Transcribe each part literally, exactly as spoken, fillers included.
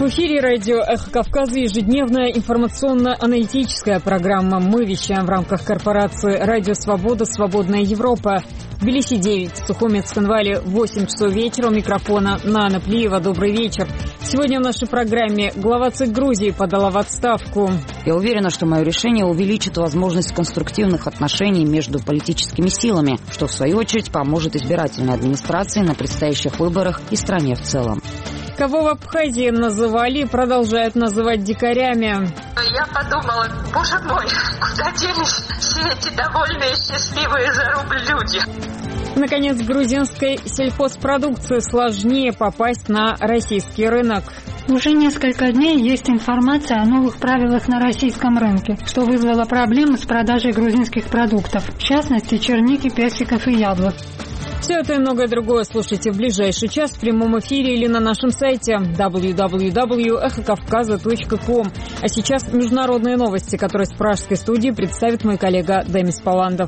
В эфире радио «Эхо Кавказа» ежедневная информационно-аналитическая программа. Мы вещаем в рамках корпорации «Радио Свобода. Свободная Европа». В Тбилиси девять, в Сухуме, Цхинвале восемь часов вечера. У микрофона Нана Плиева. Добрый вечер. Сегодня в нашей программе глава ЦИК Грузии подала в отставку. Я уверена, что мое решение увеличит возможность конструктивных отношений между политическими силами, что в свою очередь поможет избирательной администрации на предстоящих выборах и стране в целом. Кого в Абхазии называли и продолжают называть дикарями. Я подумала, боже мой, куда делись все эти довольные, счастливые за рубль люди? Наконец, грузинской сельхозпродукции сложнее попасть на российский рынок. Уже несколько дней есть информация о новых правилах на российском рынке, что вызвало проблемы с продажей грузинских продуктов, в частности, черники, персиков и яблок. Все это и многое другое слушайте в ближайший час в прямом эфире или на нашем сайте дабл ю дабл ю дабл ю точка эхо кавказа точка ком. А сейчас международные новости, которые с пражской студии представит мой коллега Демис Паландов.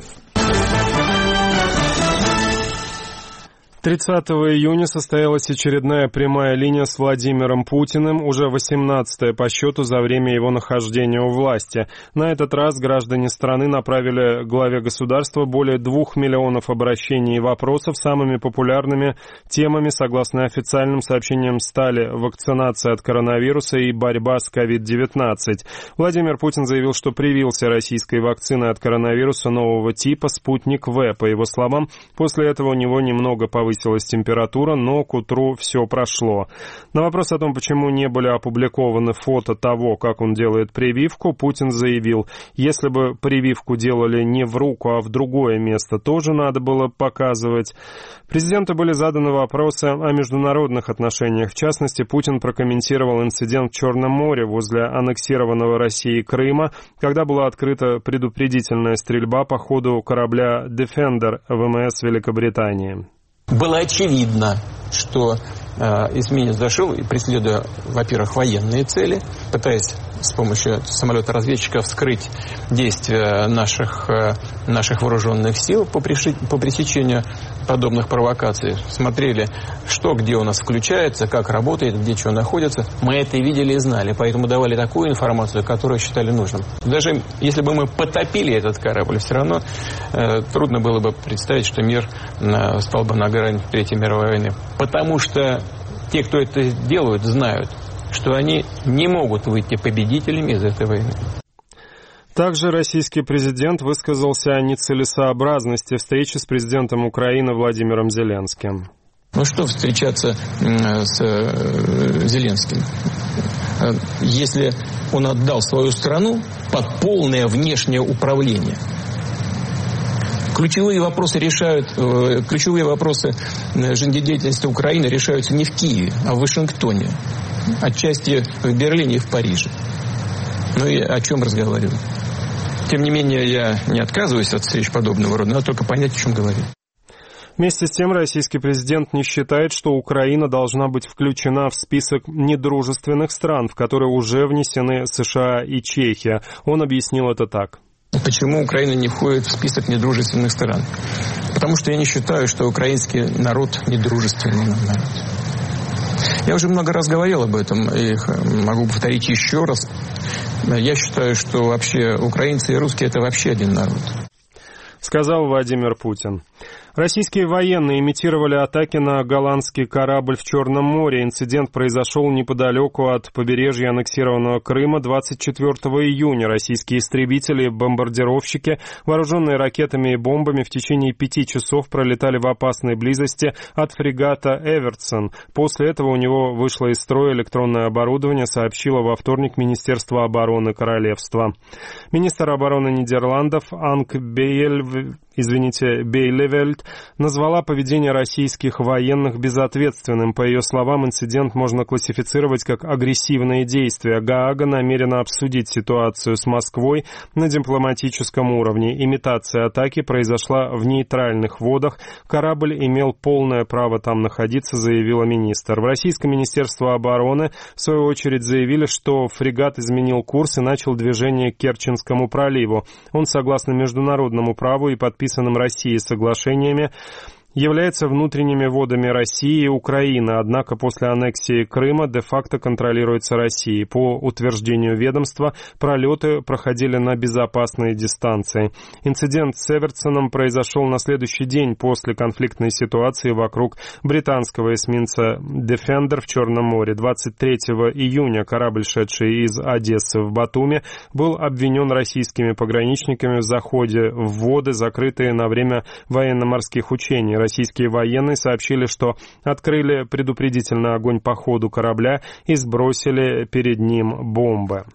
тридцатого июня состоялась очередная прямая линия с Владимиром Путиным, уже восемнадцатая по счету за время его нахождения у власти. На этот раз граждане страны направили главе государства более двух миллионов обращений и вопросов. Самыми популярными темами, согласно официальным сообщениям, стали вакцинация от коронавируса и борьба с ковид девятнадцать. Владимир Путин заявил, что привился российской вакциной от коронавируса нового типа «Спутник В». По его словам, после этого у него немного повысилась Повысилась температура, но к утру все прошло. На вопрос о том, почему не были опубликованы фото того, как он делает прививку, Путин заявил, если бы прививку делали не в руку, а в другое место, тоже надо было показывать. Президенту были заданы вопросы о международных отношениях. В частности, Путин прокомментировал инцидент в Черном море возле аннексированного Россией Крыма, когда была открыта предупредительная стрельба по ходу корабля «Defender» ВМС Великобритании. Было очевидно, что э, эсминец зашел, преследуя, во-первых, военные цели, пытаясь с помощью самолета-разведчика вскрыть действия наших, э, наших вооруженных сил по, приши, по пресечению подобных провокаций. Смотрели, что где у нас включается, как работает, где чего находится. Мы это и видели, и знали, поэтому давали такую информацию, которую считали нужным. Даже если бы мы потопили этот корабль, все равно э, трудно было бы представить, что мир э, стал бы на грани Третьей мировой войны. Потому что те, кто это делают, знают, что они не могут выйти победителями из этой войны. Также российский президент высказался о нецелесообразности встречи с президентом Украины Владимиром Зеленским. Ну что встречаться с Зеленским, если он отдал свою страну под полное внешнее управление? Ключевые вопросы решают, ключевые вопросы жизнедеятельности Украины решаются не в Киеве, а в Вашингтоне, отчасти в Берлине и в Париже. Ну и о чем разговаривать? Тем не менее, я не отказываюсь от встреч подобного рода, надо только понять, о чем говорить. Вместе с тем, российский президент не считает, что Украина должна быть включена в список недружественных стран, в которые уже внесены США и Чехия. Он объяснил это так. Почему Украина не входит в список недружественных стран? Потому что я не считаю, что украинский народ недружественный народ. Я уже много раз говорил об этом и могу повторить еще раз. Я считаю, что вообще украинцы и русские – это вообще один народ. Сказал Владимир Путин. Российские военные имитировали атаки на голландский корабль в Черном море. Инцидент произошел неподалеку от побережья аннексированного Крыма двадцать четвёртого июня. Российские истребители и бомбардировщики, вооруженные ракетами и бомбами, в течение пяти часов пролетали в опасной близости от фрегата «Эвертсон». После этого у него вышло из строя электронное оборудование, сообщило во вторник Министерство обороны Королевства. Министр обороны Нидерландов Анк Бейль, извините, Бейлевельд назвала поведение российских военных безответственным. По ее словам, инцидент можно классифицировать как агрессивные действия. Гаага намерена обсудить ситуацию с Москвой на дипломатическом уровне. Имитация атаки произошла в нейтральных водах. Корабль имел полное право там находиться, заявила министр. В Российском министерстве обороны, в свою очередь, заявили, что фрегат изменил курс и начал движение к Керченскому проливу. Он, согласно международному праву и подписанным Россией соглашениями, является внутренними водами России и Украины, однако после аннексии Крыма де-факто контролируется Россией. По утверждению ведомства, пролеты проходили на безопасной дистанции. Инцидент с Эвертсоном произошел на следующий день после конфликтной ситуации вокруг британского эсминца «Дефендер» в Черном море. двадцать третьего июня корабль, шедший из Одессы в Батуми, был обвинен российскими пограничниками в заходе в воды, закрытые на время военно-морских учений. Российские военные сообщили, что открыли предупредительный огонь по ходу корабля и сбросили перед ним бомбы.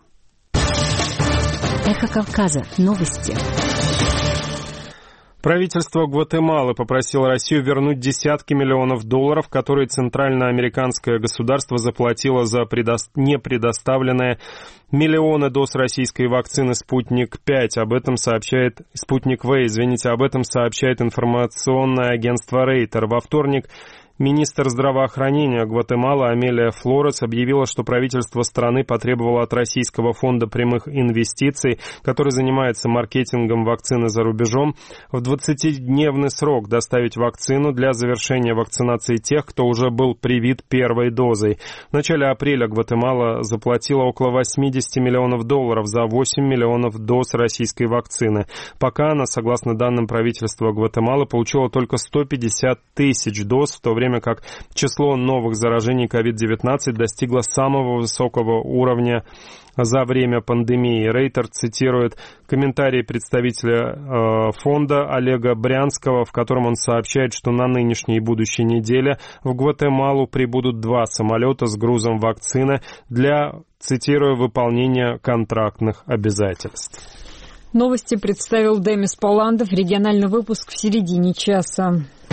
Эхо Кавказа. Новости. Правительство Гватемалы попросило Россию вернуть десятки миллионов долларов, которые центральноамериканское государство заплатило за предо... непредоставленные миллионы доз российской вакцины «Спутник-пять». Об этом сообщает «Спутник-В», извините, об этом сообщает информационное агентство «Рейтер». Во вторник министр здравоохранения Гватемалы Амелия Флорес объявила, что правительство страны потребовало от Российского фонда прямых инвестиций, который занимается маркетингом вакцины за рубежом, в двадцатидневный срок доставить вакцину для завершения вакцинации тех, кто уже был привит первой дозой. В начале апреля Гватемала заплатила около восемьдесят миллионов долларов за восемь миллионов доз российской вакцины. Пока она, согласно данным правительства Гватемалы, получила только сто пятьдесят тысяч доз, в то время как число новых заражений ковид девятнадцать достигло самого высокого уровня за время пандемии. Рейтер цитирует комментарий представителя э, фонда Олега Брянского, в котором он сообщает, что на нынешней и будущей неделе в Гватемалу прибудут два самолета с грузом вакцины для, цитирую, выполнения контрактных обязательств. Новости представил Демис Поландов. Региональный выпуск в середине часа.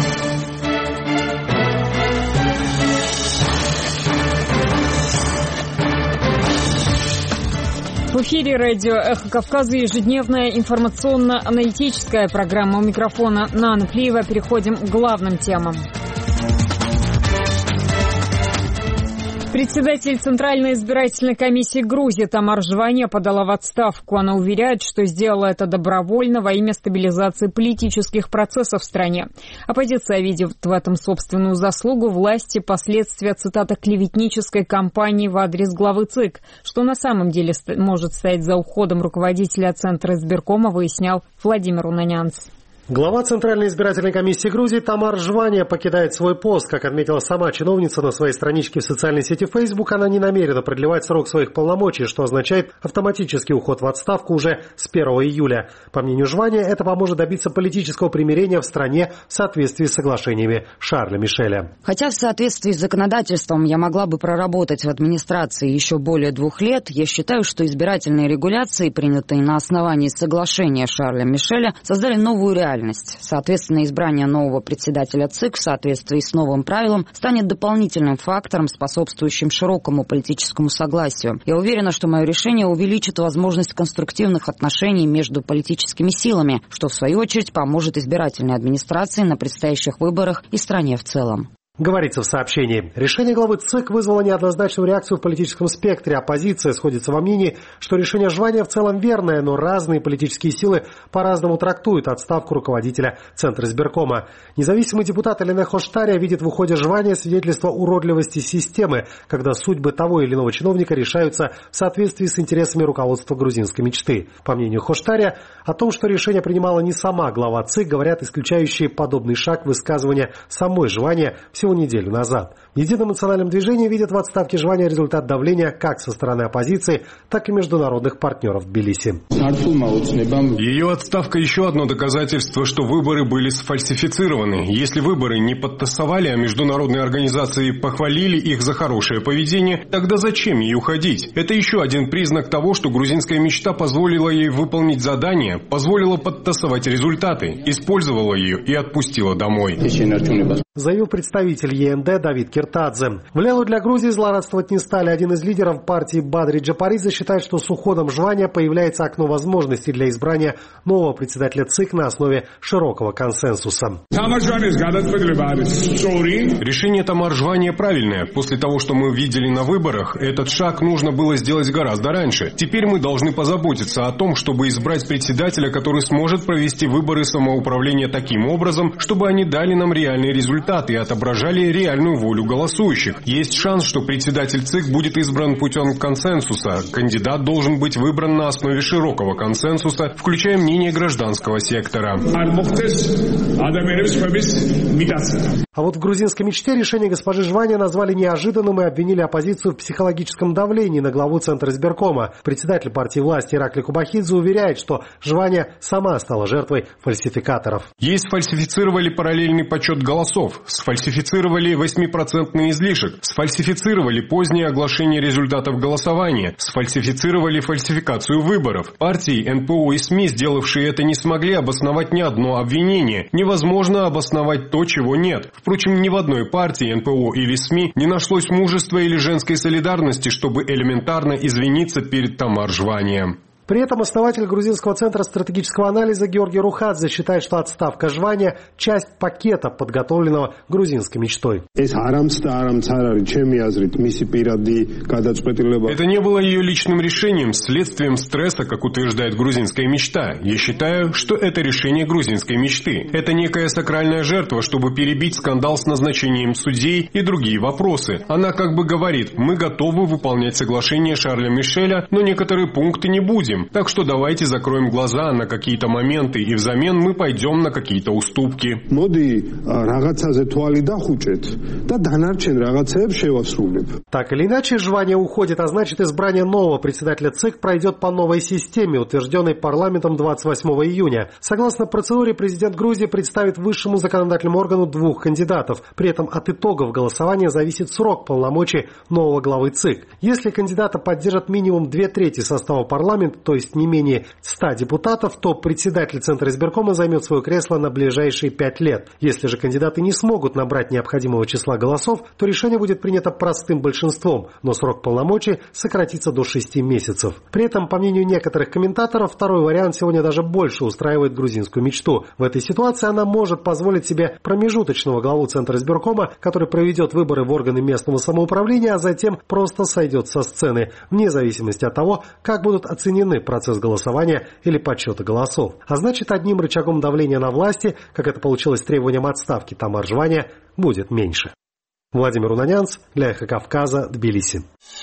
В эфире радио «Эхо Кавказа» ежедневная информационно-аналитическая программа. У микрофона Нана Плиева. Переходим к главным темам. Председатель Центральной избирательной комиссии Грузии Тамар Жвания подала в отставку. Она уверяет, что сделала это добровольно во имя стабилизации политических процессов в стране. Оппозиция видит в этом собственную заслугу власти, последствия, цитата, клеветнической кампании в адрес главы ЦИК. Что на самом деле может стоять за уходом руководителя Центра избиркома, выяснял Владимир Унанянц. Глава Центральной избирательной комиссии Грузии Тамар Жвания покидает свой пост. Как отметила сама чиновница на своей страничке в социальной сети Facebook, она не намерена продлевать срок своих полномочий, что означает автоматический уход в отставку уже с первого июля. По мнению Жвания, это поможет добиться политического примирения в стране в соответствии с соглашениями Шарля Мишеля. Хотя в соответствии с законодательством я могла бы проработать в администрации еще более двух лет, я считаю, что избирательные регуляции, принятые на основании соглашения Шарля Мишеля, создали новую реальность. Соответственно, избрание нового председателя ЦИК в соответствии с новым правилом станет дополнительным фактором, способствующим широкому политическому согласию. Я уверена, что мое решение увеличит возможность конструктивных отношений между политическими силами, что в свою очередь поможет избирательной администрации на предстоящих выборах и стране в целом. Говорится в сообщении. Решение главы ЦИК вызвало неоднозначную реакцию в политическом спектре. Оппозиция сходится во мнении, что решение Жвания в целом верное, но разные политические силы по-разному трактуют отставку руководителя Центра избиркома. Независимый депутат Элена Хоштария видит в уходе Жвания свидетельство уродливости системы, когда судьбы того или иного чиновника решаются в соответствии с интересами руководства грузинской мечты. По мнению Хоштария, о том, что решение принимала не сама глава ЦИК, говорят исключающие подобный шаг высказывания самой Жвания всего неделю назад. В Едином национальном движении видят в отставке Жвания результат давления как со стороны оппозиции, так и международных партнеров в Тбилиси. Ее отставка еще одно доказательство, что выборы были сфальсифицированы. Если выборы не подтасовали, а международные организации похвалили их за хорошее поведение, тогда зачем ей уходить? Это еще один признак того, что грузинская мечта позволила ей выполнить задание, позволила подтасовать результаты, использовала ее и отпустила домой. Заявил представитель ЕНД Давид Киртаев. Демиртадзе. В Лену для Грузии злорадствовать не стали. Один из лидеров партии Бадри Джапаридзе считает, что с уходом Жвания появляется окно возможностей для избрания нового председателя ЦИК на основе широкого консенсуса. Решение Тамар Жвания правильное. После того, что мы видели на выборах, этот шаг нужно было сделать гораздо раньше. Теперь мы должны позаботиться о том, чтобы избрать председателя, который сможет провести выборы самоуправления таким образом, чтобы они дали нам реальные результаты и отображали реальную волю голосующих. Есть шанс, что председатель ЦИК будет избран путем консенсуса. Кандидат должен быть выбран на основе широкого консенсуса, включая мнение гражданского сектора. А вот в грузинской мечте решение госпожи Жвания назвали неожиданным и обвинили оппозицию в психологическом давлении на главу Центра избиркома. Председатель партии власти Иракли Кубахидзе уверяет, что Жвания сама стала жертвой фальсификаторов. Ей сфальсифицировали параллельный подсчет голосов, сфальсифицировали восьмипроцентный излишек, сфальсифицировали позднее оглашение результатов голосования, сфальсифицировали фальсификацию выборов. Партии, эн пэ о и СМИ, сделавшие это, не смогли обосновать ни одно обвинение. Невозможно обосновать то, чего нет. Впрочем, ни в одной партии, эн пэ о или СМИ не нашлось мужества или женской солидарности, чтобы элементарно извиниться перед Тамар Жвания. При этом основатель грузинского центра стратегического анализа Георгий Рухадзе считает, что отставка Жвания – часть пакета, подготовленного грузинской мечтой. Это не было ее личным решением, следствием стресса, как утверждает грузинская мечта. Я считаю, что это решение грузинской мечты. Это некая сакральная жертва, чтобы перебить скандал с назначением судей и другие вопросы. Она как бы говорит: мы готовы выполнять соглашение Шарля Мишеля, но некоторые пункты не будем. Так что давайте закроем глаза на какие-то моменты, и взамен мы пойдем на какие-то уступки. Так или иначе, Жвания уходит, а значит, избрание нового председателя ЦИК пройдет по новой системе, утвержденной парламентом двадцать восьмого июня. Согласно процедуре, президент Грузии представит высшему законодательному органу двух кандидатов. При этом от итогов голосования зависит срок полномочий нового главы ЦИК. Если кандидата поддержат минимум две трети состава парламента, то есть не менее ста депутатов, то председатель Центра избиркома займет свое кресло на ближайшие пять лет. Если же кандидаты не смогут набрать необходимого числа голосов, то решение будет принято простым большинством, но срок полномочий сократится до шести месяцев. При этом, по мнению некоторых комментаторов, второй вариант сегодня даже больше устраивает грузинскую мечту. В этой ситуации она может позволить себе промежуточного главу Центра избиркома, который проведет выборы в органы местного самоуправления, а затем просто сойдет со сцены, вне зависимости от того, как будут оценены процесс голосования или подсчета голосов. А значит, одним рычагом давления на власти, как это получилось с требованием отставки Тамар Жвания, будет меньше. Владимир Унанянц для Эхо Кавказа, Тбилиси.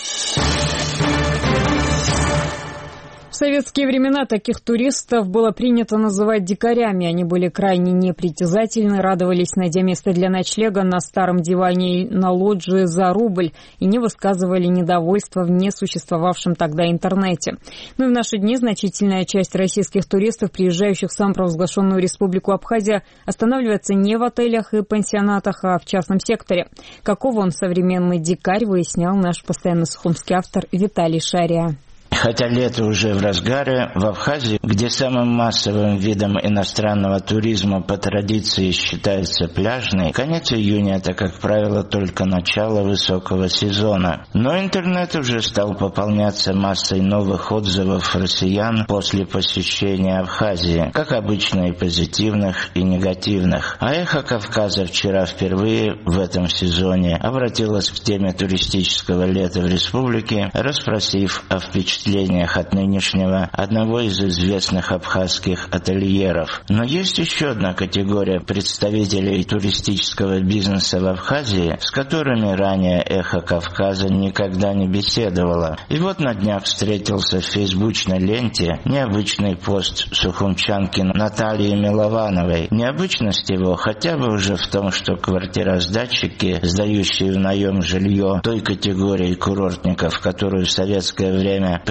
В советские времена таких туристов было принято называть дикарями. Они были крайне непритязательны, радовались, найдя место для ночлега на старом диване на лоджии за рубль и не высказывали недовольства в несуществовавшем тогда интернете. Но и в наши дни значительная часть российских туристов, приезжающих в самопровозглашенную республику Абхазия, останавливается не в отелях и пансионатах, а в частном секторе. Каков он, современный дикарь, выяснял наш постоянно сухумский автор Виталий Шария. Хотя лето уже в разгаре, в Абхазии, где самым массовым видом иностранного туризма по традиции считается пляжный, конец июня – это, как правило, только начало высокого сезона. Но интернет уже стал пополняться массой новых отзывов россиян после посещения Абхазии, как обычно и позитивных, и негативных. А «Эхо Кавказа» вчера впервые в этом сезоне обратилась к теме туристического лета в республике, расспросив о впечатлениях от нынешнего одного из известных абхазских ательеров. Но есть еще одна категория представителей туристического бизнеса в Абхазии, с которыми ранее «Эхо Кавказа» никогда не беседовало. И вот на днях встретился в фейсбучной ленте необычный пост сухумчанки Натальи Миловановой. Необычность его хотя бы уже в том, что квартиросдатчики, сдающие в наем жилье той категории курортников, которую в советское время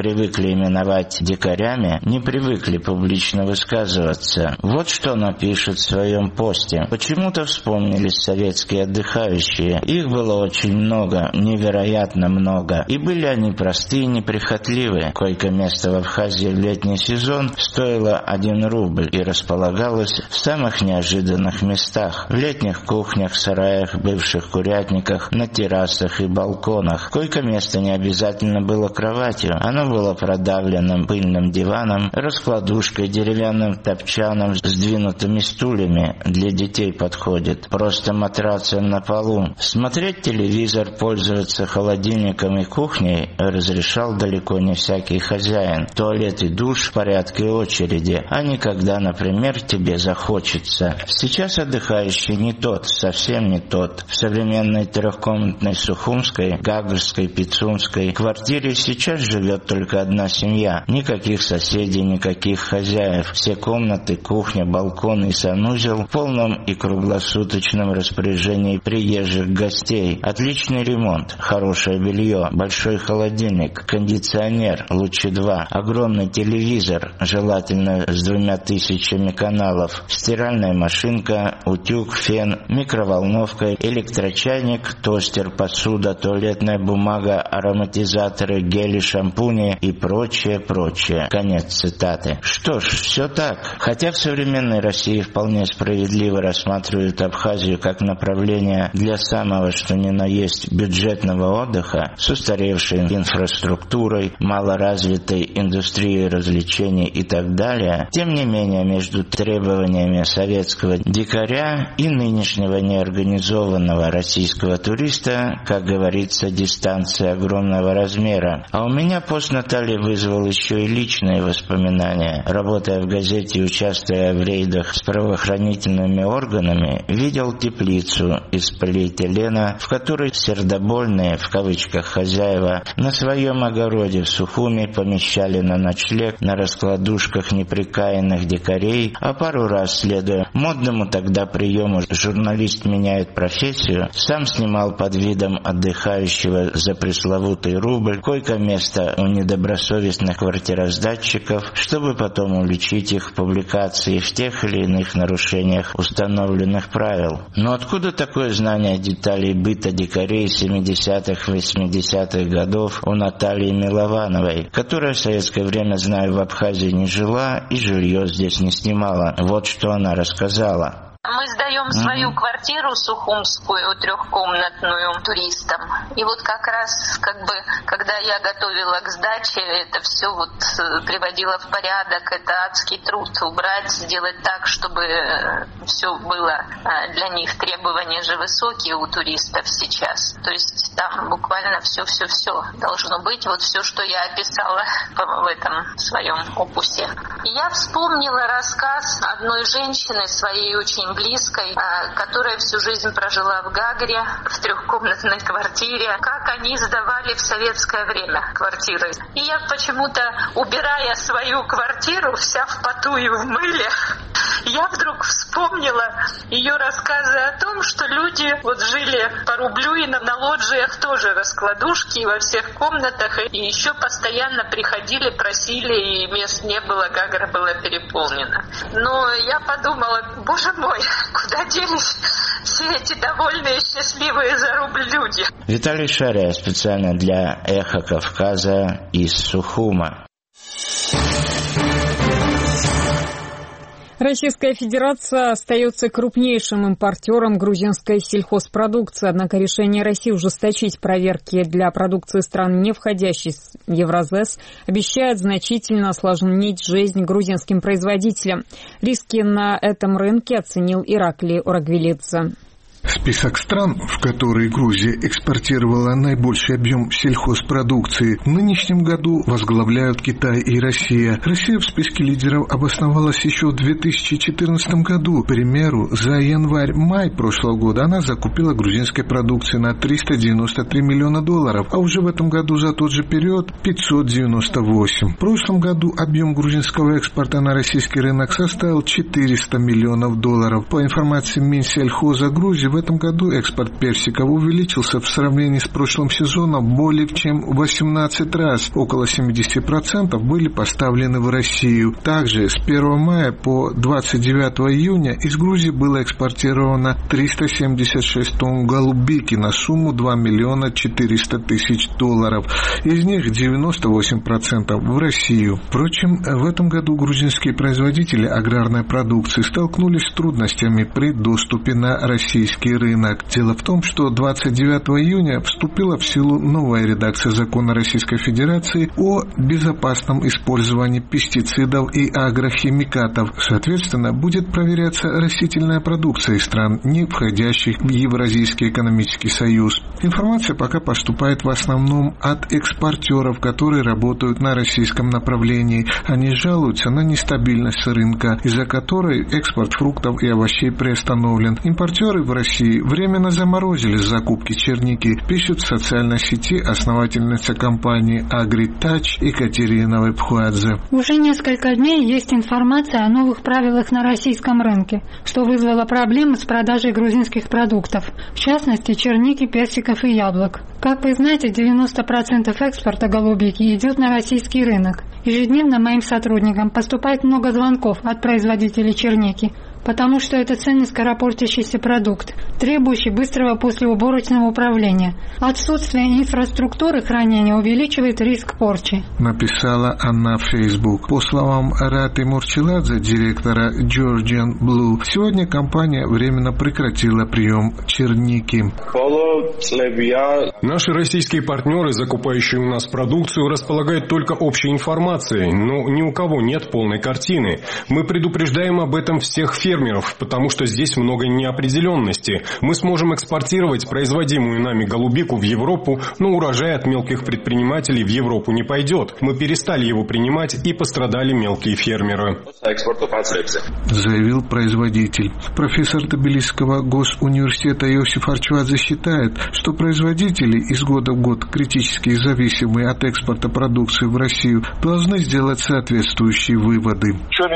привыкли именовать дикарями, не привыкли публично высказываться. Вот что напишет в своем посте. Почему-то вспомнились советские отдыхающие. Их было очень много, невероятно много. И были они простые, неприхотливые. Койко-место в Абхазии в летний сезон стоило один рубль и располагалось в самых неожиданных местах. В летних кухнях, сараях, бывших курятниках, на террасах и балконах. Койко-место не обязательно было кроватью. Оно было продавленным пыльным диваном, раскладушкой, деревянным топчаном, сдвинутыми стульями. Для детей подходит. Просто матрацем на полу. Смотреть телевизор, пользоваться холодильником и кухней разрешал далеко не всякий хозяин. Туалет и душ в порядке очереди, а не когда, например, тебе захочется. Сейчас отдыхающий не тот, совсем не тот. В современной трехкомнатной Сухумской, Гагарской, Пицунской квартире сейчас живет только одна семья. Никаких соседей, никаких хозяев. Все комнаты, кухня, балкон и санузел в полном и круглосуточном распоряжении приезжих гостей. Отличный ремонт, хорошее белье, большой холодильник, кондиционер, лучше два, огромный телевизор, желательно с двумя тысячами каналов, стиральная машинка, утюг, фен, микроволновка, электрочайник, тостер, посуда, туалетная бумага, ароматизаторы, гели, шампуни и прочее, прочее. Конец цитаты. Что ж, все так. Хотя в современной России вполне справедливо рассматривают Абхазию как направление для самого что ни на есть бюджетного отдыха с устаревшей инфраструктурой, малоразвитой индустрией развлечений и так далее, тем не менее между требованиями советского дикаря и нынешнего неорганизованного российского туриста, как говорится, дистанция огромного размера. А у меня пост Натальи вызвал еще и личные воспоминания. Работая в газете и участвуя в рейдах с правоохранительными органами, видел теплицу из полиэтилена, в которой сердобольные, в кавычках, хозяева на своем огороде в Сухуми помещали на ночлег на раскладушках неприкаянных дикарей, а пару раз, следуя модному тогда приему «журналист меняет профессию», сам снимал под видом отдыхающего за пресловутый рубль койко-место у недобросовестных квартиросдатчиков, чтобы потом уличить их в публикации в тех или иных нарушениях установленных правил. Но откуда такое знание деталей быта дикарей семидесятых, восьмидесятых годов у Натальи Миловановой, которая в советское время, знаю, в Абхазии не жила и жилье здесь не снимала? Вот что она рассказала. Мы сдаем свою mm-hmm. квартиру сухумскую, трехкомнатную, туристам. И вот как раз, как бы, когда я готовила к сдаче, это все вот приводила в порядок. Это адский труд убрать, сделать так, чтобы все было. Для них требования же высокие у туристов сейчас. То есть там буквально все-все-все должно быть. Вот все, что я описала в этом своем опусе. И я вспомнила рассказ одной женщины, своей очень близкой, которая всю жизнь прожила в Гагре, в трехкомнатной квартире, как они сдавали в советское время квартиры. И я почему-то, убирая свою квартиру, вся в поту и в мыле, я вдруг вспомнила ее рассказы о том, что люди вот жили по рублю и на, на лоджиях тоже раскладушки во всех комнатах, и еще постоянно приходили, просили, и мест не было, Гагра была переполнена. Но я подумала, боже мой, куда делись все эти довольные, счастливые за рубль люди? Виталий Шария специально для «Эхо Кавказа» из Сухума. Российская Федерация остается крупнейшим импортером грузинской сельхозпродукции, однако решение России ужесточить проверки для продукции стран, не входящей в Евразес, обещает значительно осложнить жизнь грузинским производителям. Риски на этом рынке оценил Ираклий Орагвелидзе. Список стран, в которые Грузия экспортировала наибольший объем сельхозпродукции, в нынешнем году возглавляют Китай и Россия. Россия в списке лидеров обосновалась еще в две тысячи четырнадцатом году. К примеру, за январь-май прошлого года она закупила грузинской продукции на триста девяносто три миллиона долларов, а уже в этом году за тот же период пятьсот девяносто восемь. В прошлом году объем грузинского экспорта на российский рынок составил четыреста миллионов долларов. По информации Минсельхоза Грузии, в этом году экспорт персиков увеличился в сравнении с прошлым сезоном более чем в восемнадцать раз. Около семьдесят процентов были поставлены в Россию. Также с первого мая по двадцать девятое июня из Грузии было экспортировано триста семьдесят шесть тонн голубики на сумму два миллиона четыреста тысяч долларов. Из них девяносто восемь процентов в Россию. Впрочем, в этом году грузинские производители аграрной продукции столкнулись с трудностями при доступе на российский рынок. Дело в том, что двадцать девятого июня вступила в силу новая редакция закона Российской Федерации о безопасном использовании пестицидов и агрохимикатов. Соответственно, будет проверяться растительная продукция из стран, не входящих в Евразийский экономический союз. Информация пока поступает в основном от экспортеров, которые работают на российском направлении. Они жалуются на нестабильность рынка, из-за которой экспорт фруктов и овощей приостановлен. Импортеры в России временно заморозили закупки черники, пишут в социальной сети основательница компании «Агритач» Екатерина Вепхуадзе. Уже несколько дней есть информация о новых правилах на российском рынке, что вызвало проблемы с продажей грузинских продуктов, в частности черники, персиков и яблок. Как вы знаете, девяносто процентов экспорта голубики идет на российский рынок. Ежедневно моим сотрудникам поступает много звонков от производителей черники, потому что это ценный скоропортящийся продукт, требующий быстрого послеуборочного управления. Отсутствие инфраструктуры хранения увеличивает риск порчи. Написала она в Facebook. По словам Раты Мурчеладзе, директора Georgian Blue, сегодня компания временно прекратила прием черники. Наши российские партнеры, закупающие у нас продукцию, располагают только общей информацией, но ни у кого нет полной картины. Мы предупреждаем об этом всех фермеров, потому что здесь много неопределенности. Мы сможем экспортировать производимую нами голубику в Европу, но урожай от мелких предпринимателей в Европу не пойдет. Мы перестали его принимать, и пострадали мелкие фермеры. Заявил производитель. Профессор Тбилисского госуниверситета Иосиф Арчвадзе считает, что производители из года в год критически зависимые от экспорта продукции в Россию должны сделать соответствующие выводы.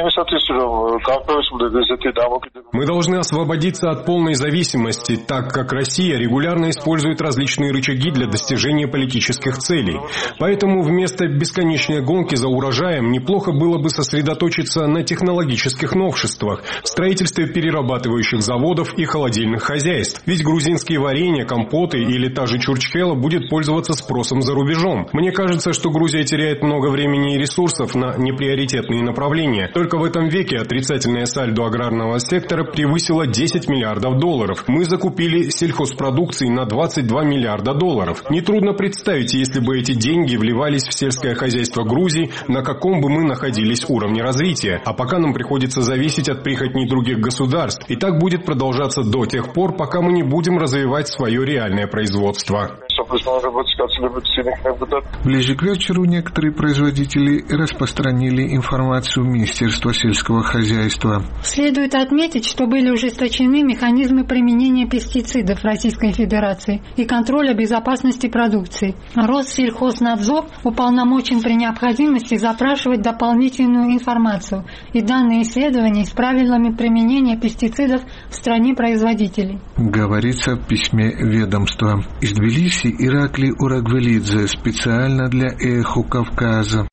Мы должны освободиться от полной зависимости, так как Россия регулярно использует различные рычаги для достижения политических целей. Поэтому вместо бесконечной гонки за урожаем неплохо было бы сосредоточиться на технологических новшествах, строительстве перерабатывающих заводов и холодильных хозяйств. Ведь грузинские варенья, компоты или та же чурчхела будет пользоваться спросом за рубежом. Мне кажется, что Грузия теряет много времени и ресурсов на неприоритетные направления. Только в этом веке отрицательное сальдо аграрного сектора превысило десять миллиардов долларов. Мы закупили сельхозпродукции на двадцать два миллиарда долларов. Нетрудно представить, если бы эти деньги вливались в сельское хозяйство Грузии, на каком бы мы находились уровне развития. А пока нам приходится зависеть от прихотней других государств. И так будет продолжаться до тех пор, пока мы не будем развивать свое реальное производство. Ближе к вечеру некоторые производители распространили информацию Министерства сельского хозяйства. Следует отметить, что были ужесточены механизмы применения пестицидов Российской Федерации и контроля безопасности продукции. Россельхознадзор уполномочен при необходимости запрашивать дополнительную информацию и данные исследований с правилами применения пестицидов в стране производителей. Говорится в письме ведомства. Из Тбилиси Иракли Урагвелидзе специально для «Эхо Кавказа».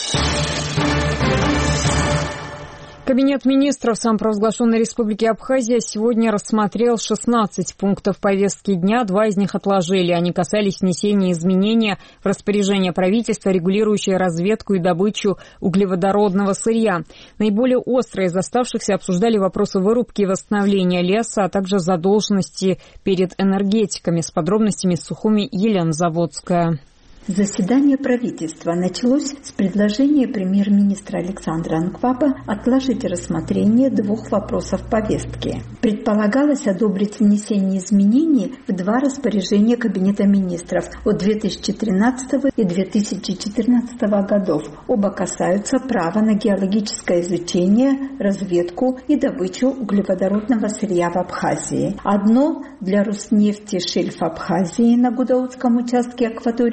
Кабинет министров самопровозглашенной Республики Абхазия сегодня рассмотрел шестнадцать пунктов повестки дня, два из них отложили. Они касались внесения изменения в распоряжение правительства, регулирующее разведку и добычу углеводородного сырья. Наиболее острые из оставшихся обсуждали вопросы вырубки и восстановления леса, а также задолженности перед энергетиками. С подробностями из Сухуми Елена Заводская. Заседание правительства началось с предложения премьер-министра Александра Анкваба отложить рассмотрение двух вопросов повестки. Предполагалось одобрить внесение изменений в два распоряжения Кабинета министров от две тысячи тринадцатого и две тысячи четырнадцатого годов. Оба касаются права на геологическое изучение, разведку и добычу углеводородного сырья в Абхазии. Одно для Роснефти шельф Абхазии на Гудаутском участке акватории Черного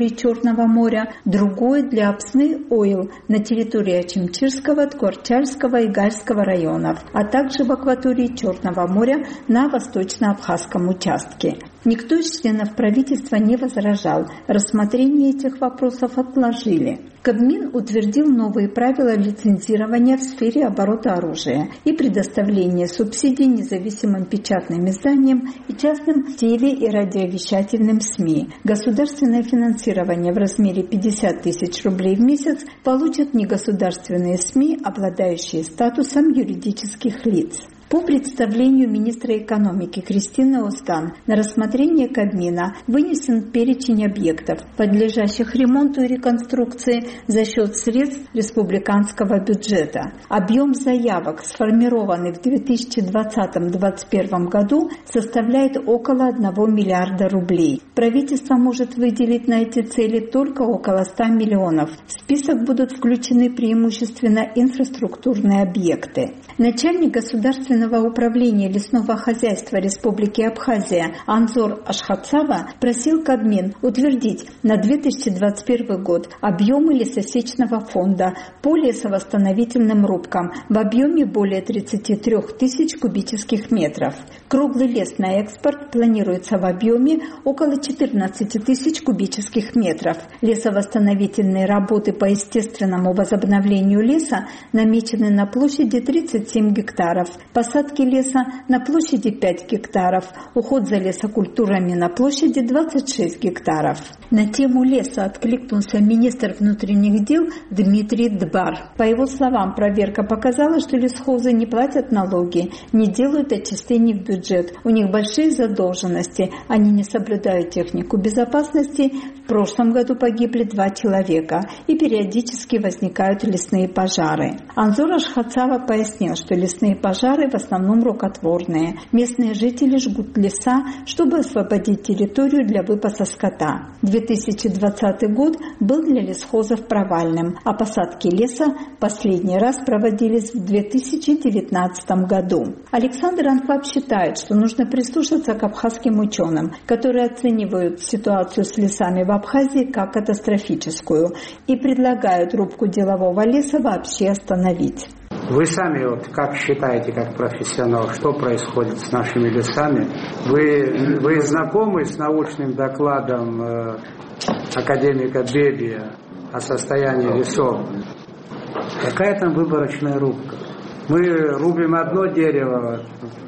Черного моря, другой для Апсны Ойл на территории Очимчирского, Ткорчальского и Гальского районов, а также в акватории Черного моря на восточно-абхазском участке. Никто из членов правительства не возражал. Рассмотрение этих вопросов отложили. Кабмин утвердил новые правила лицензирования в сфере оборота оружия и предоставления субсидий независимым печатным изданиям и частным теле- и радиовещательным СМИ. Государственное финансирование в размере пятьдесят тысяч рублей в месяц получат негосударственные СМИ, обладающие статусом юридических лиц. По представлению министра экономики Кристины Озган на рассмотрение Кабмина вынесен перечень объектов, подлежащих ремонту и реконструкции за счет средств республиканского бюджета. Объем заявок, сформированный в две тысячи двадцатом — две тысячи двадцать первом году, составляет около одного миллиарда рублей. Правительство может выделить на эти цели только около ста миллионов. В список будут включены преимущественно инфраструктурные объекты. Начальник государственного управления лесного хозяйства Республики Абхазия Анзор Ашхатсава просил Кабмин утвердить на две тысячи двадцать первый год объемы лесосечного фонда по лесовосстановительным рубкам в объеме более тридцати трёх тысяч кубических метров. Круглый лес на экспорт планируется в объеме около четырнадцати тысяч кубических метров. Лесовосстановительные работы по естественному возобновлению леса намечены на площади тридцать семь гектаров, посадки леса на площади пять гектаров, уход за лесокультурами на площади двадцать шесть гектаров. На тему леса откликнулся министр внутренних дел Дмитрий Дбар. По его словам, проверка показала, что лесхозы не платят налоги, не делают отчислений в бюджет, у них большие задолженности, они не соблюдают технику безопасности. В прошлом году погибли два человека и периодически возникают лесные пожары. Анзор Ашхатсава пояснил, что лесные пожары в основном рукотворные. Местные жители жгут леса, чтобы освободить территорию для выпаса скота. две тысячи двадцатый год был для лесхозов провальным, а посадки леса последний раз проводились в две тысячи девятнадцатом году. Александр Анквап считает, что нужно прислушаться к абхазским ученым, которые оценивают ситуацию с лесами в Абхазии как катастрофическую и предлагают рубку делового леса вообще остановить. Вы сами вот как считаете, как профессионал, что происходит с нашими лесами? Вы, вы знакомы с научным докладом э, академика Бебия о состоянии лесов? Какая там выборочная рубка? Мы рубим одно дерево,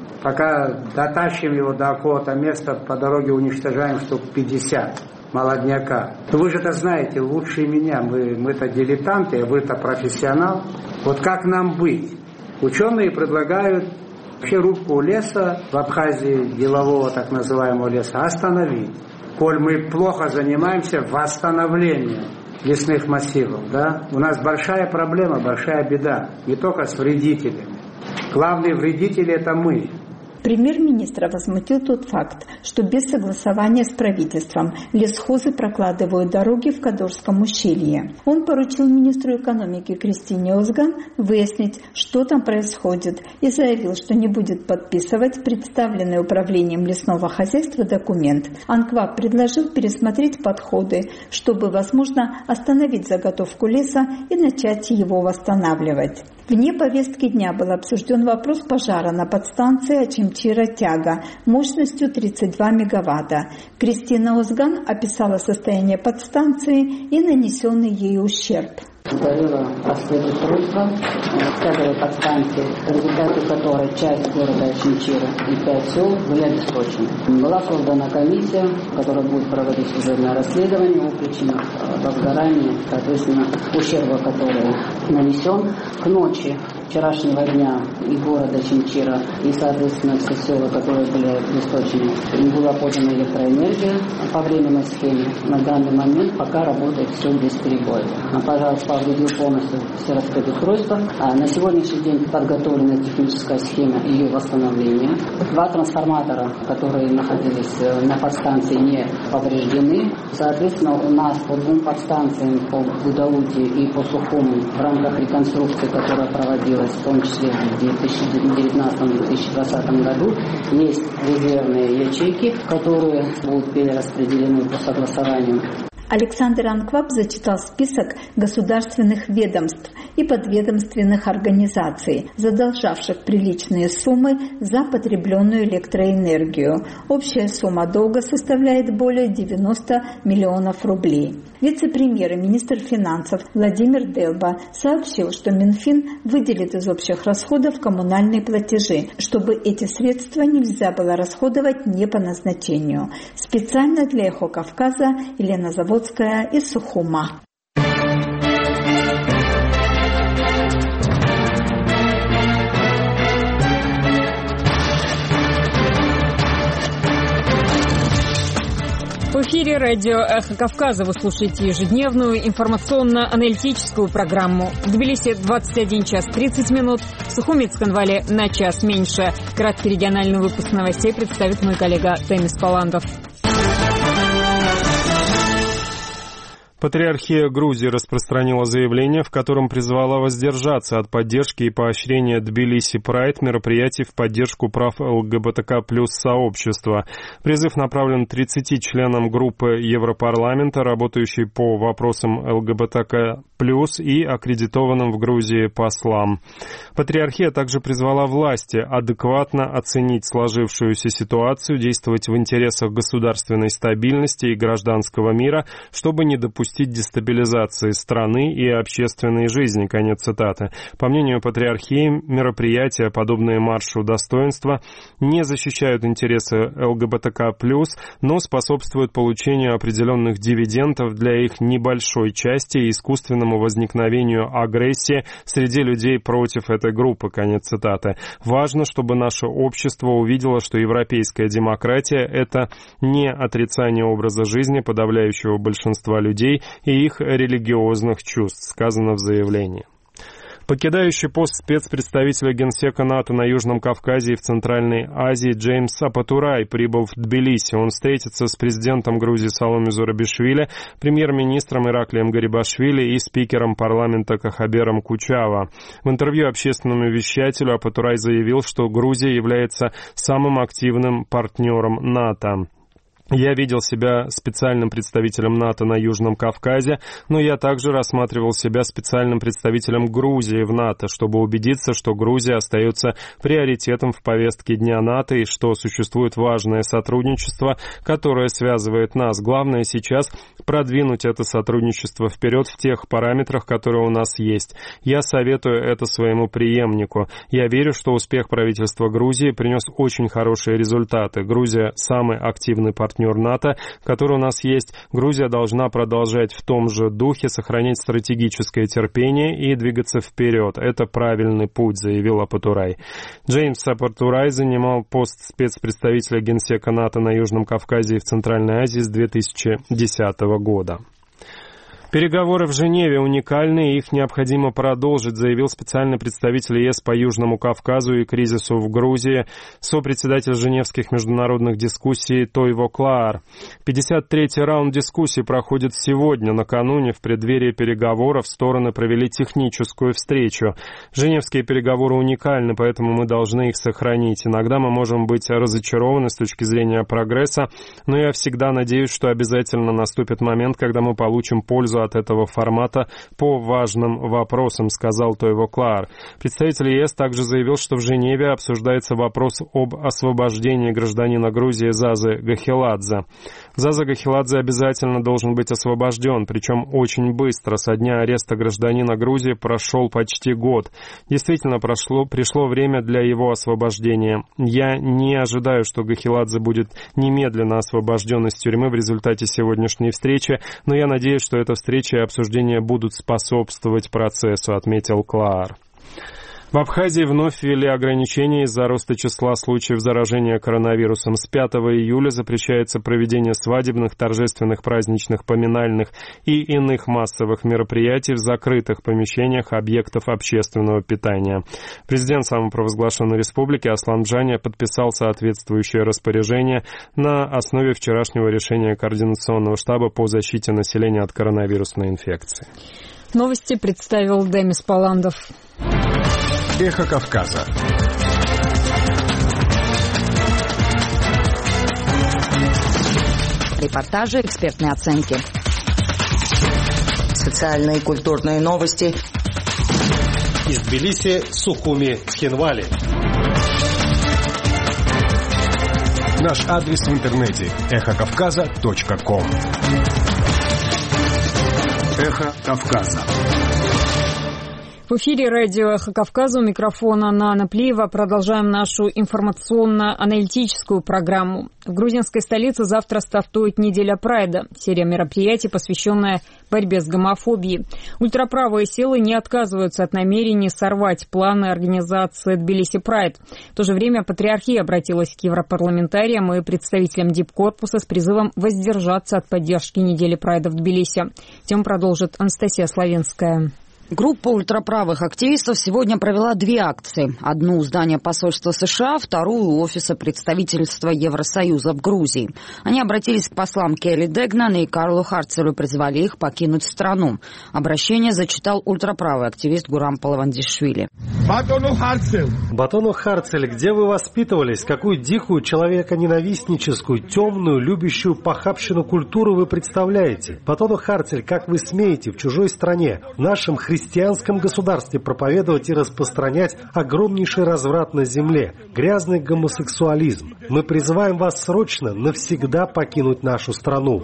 пока дотащим его до какого-то места, по дороге уничтожаем штук пятьдесят. Молодняка. Вы же это знаете лучше меня. Мы, мы-то дилетанты, а вы-то профессионал. Вот как нам быть? Ученые предлагают вообще рубку леса в Абхазии, делового так называемого леса, остановить. Коль мы плохо занимаемся восстановлением лесных массивов, да? У нас большая проблема, большая беда. Не только с вредителями. Главные вредители – это мы. Премьер-министра возмутил тот факт, что без согласования с правительством лесхозы прокладывают дороги в Кадорском ущелье. Он поручил министру экономики Кристине Озган выяснить, что там происходит, и заявил, что не будет подписывать представленный управлением лесного хозяйства документ. Анквап предложил пересмотреть подходы, чтобы, возможно, остановить заготовку леса и начать его восстанавливать. Вне повестки дня был обсужден вопрос пожара на подстанции Очимчира-Тяга мощностью тридцать два мегаватта. Кристина Озган описала состояние подстанции и нанесенный ей ущерб. Горело расходоустройство тяговой подстанции, в результате которой часть города Очимчира и пять сел были обесточены. Была создана комиссия, которая будет проводить служебное расследование о причинах возгорания, соответственно, ущерба, который нанесен. К ночи вчерашнего дня и города Очимчира, и, соответственно, все села, которые были обесточены, им была подана электроэнергия по временной схеме. На данный момент пока работает все без перебоев. Пожалуйста, повредил полностью все расходоустройства. А на сегодняшний день подготовлена техническая схема ее восстановления. Два трансформатора, которые находились на подстанции, не повреждены. Соответственно, у нас по двум подстанциям, по Гудалуте и по Сухому, в рамках реконструкции, которая проводилась, в том числе в две тысячи девятнадцатом — две тысячи двадцатом году, есть резервные ячейки, которые будут перераспределены по согласованию. Александр Анкваб зачитал список государственных ведомств и подведомственных организаций, задолжавших приличные суммы за потребленную электроэнергию. Общая сумма долга составляет более девяносто миллионов рублей. Вице-премьер и министр финансов Владимир Делба сообщил, что Минфин выделит из общих расходов коммунальные платежи, чтобы эти средства нельзя было расходовать не по назначению. Специально для «Эхо Кавказа» Елена Заводская из Сухума. В эфире радио «Эхо Кавказа». Вы слушаете ежедневную информационно-аналитическую программу. В Тбилиси двадцать один час тридцать минут, в Сухуме и Цхинвале на час меньше. Краткий региональный выпуск новостей представит мой коллега Демис Паландов. Патриархия Грузии распространила заявление, в котором призвала воздержаться от поддержки и поощрения Тбилиси Прайд мероприятий в поддержку прав ЛГБТК плюс сообщества. Призыв направлен тридцати членам группы Европарламента, работающей по вопросам ЛГБТК плюс и аккредитованным в Грузии послам. Патриархия также призвала власти адекватно оценить сложившуюся ситуацию, действовать в интересах государственной стабильности и гражданского мира, чтобы не допустить дестабилизации страны и общественной жизни. Конец цитаты. По мнению патриархии, мероприятия, подобные маршу достоинства, не защищают интересы ЛГБТК плюс, но способствуют получению определенных дивидендов для их небольшой части и искусственному возникновению агрессии среди людей против этой группы. Конец цитаты. Важно, чтобы наше общество увидело, что европейская демократия – это не отрицание образа жизни подавляющего большинства людей и их религиозных чувств, сказано в заявлении. Покидающий пост спецпредставителя Генсека НАТО на Южном Кавказе и в Центральной Азии Джеймс Апатурай прибыл в Тбилиси. Он встретится с президентом Грузии Саломе Зурабишвили, премьер-министром Ираклием Гарибашвили и спикером парламента Кахабером Кучава. В интервью общественному вещателю Апатурай заявил, что Грузия является самым активным партнером НАТО. Я видел себя специальным представителем НАТО на Южном Кавказе, но я также рассматривал себя специальным представителем Грузии в НАТО, чтобы убедиться, что Грузия остается приоритетом в повестке Дня НАТО и что существует важное сотрудничество, которое связывает нас. Главное сейчас продвинуть это сотрудничество вперед в тех параметрах, которые у нас есть. Я советую это своему преемнику. Я верю, что успех правительства Грузии принес очень хорошие результаты. Грузия – самый активный партнер НАТО, который у нас есть. Грузия должна продолжать в том же духе, сохранять стратегическое терпение и двигаться вперед. Это правильный путь, заявил Апатурай. Джеймс Апатурай занимал пост спецпредставителя Генсека НАТО на Южном Кавказе и в Центральной Азии с две тысячи десятого года. Переговоры в Женеве уникальны, и их необходимо продолжить, заявил специальный представитель ЕС по Южному Кавказу и кризису в Грузии, сопредседатель Женевских международных дискуссий Тойво Клаар. пятьдесят третий раунд дискуссий проходит сегодня. Накануне, в преддверии переговоров, стороны провели техническую встречу. Женевские переговоры уникальны, поэтому мы должны их сохранить. Иногда мы можем быть разочарованы с точки зрения прогресса, но я всегда надеюсь, что обязательно наступит момент, когда мы получим пользу от этого формата по важным вопросам, сказал Тойво Клаар. Представитель ЕС также заявил, что в Женеве обсуждается вопрос об освобождении гражданина Грузии Зазы Гахеладзе. Заза Гахеладзе обязательно должен быть освобожден, причем очень быстро. Со дня ареста гражданина Грузии прошел почти год. Действительно, прошло, пришло время для его освобождения. Я не ожидаю, что Гахеладзе будет немедленно освобожден из тюрьмы в результате сегодняшней встречи, но я надеюсь, что эта встреча и обсуждения будут способствовать процессу, отметил Клаар. В Абхазии вновь ввели ограничения из-за роста числа случаев заражения коронавирусом. С пятого июля запрещается проведение свадебных, торжественных, праздничных, поминальных и иных массовых мероприятий в закрытых помещениях объектов общественного питания. Президент самопровозглашенной республики Аслан Джания подписал соответствующее распоряжение на основе вчерашнего решения Координационного штаба по защите населения от коронавирусной инфекции. Новости представил Демис Паландов. Эхо Кавказа. Репортажи, экспертные оценки. социальные и культурные новости. Из Тбилиси, Сухуми, Цхинвали. Наш адрес в интернете эхо кавказа точка ком. Эхо Кавказа. В эфире радио «Эхо Кавказа», у микрофона Нана Плиева. Продолжаем нашу информационно-аналитическую программу. В грузинской столице завтра стартует неделя Прайда. Серия мероприятий, посвященная борьбе с гомофобией. Ультраправые силы не отказываются от намерений сорвать планы организации Тбилиси Прайд. В то же время Патриархия обратилась к европарламентариям и представителям Дипкорпуса с призывом воздержаться от поддержки недели Прайда в Тбилиси. Тему продолжит Анастасия Славенская. Группа ультраправых активистов сегодня провела две акции. Одну у здания посольства США, вторую у офиса представительства Евросоюза в Грузии. Они обратились к послам Келли Дегнан и Карлу Харцелю, призвали их покинуть страну. Обращение зачитал ультраправый активист Гурам Палавандишвили. Батону Харцель! Батону Харцель, где вы воспитывались? Какую дикую, человеконенавистническую, темную, любящую похабщину культуру вы представляете? Батону Харцель, как вы смеете в чужой стране, в нашем христианском В христианском государстве проповедовать и распространять огромнейший разврат на земле, грязный гомосексуализм. Мы призываем вас срочно, навсегда покинуть нашу страну.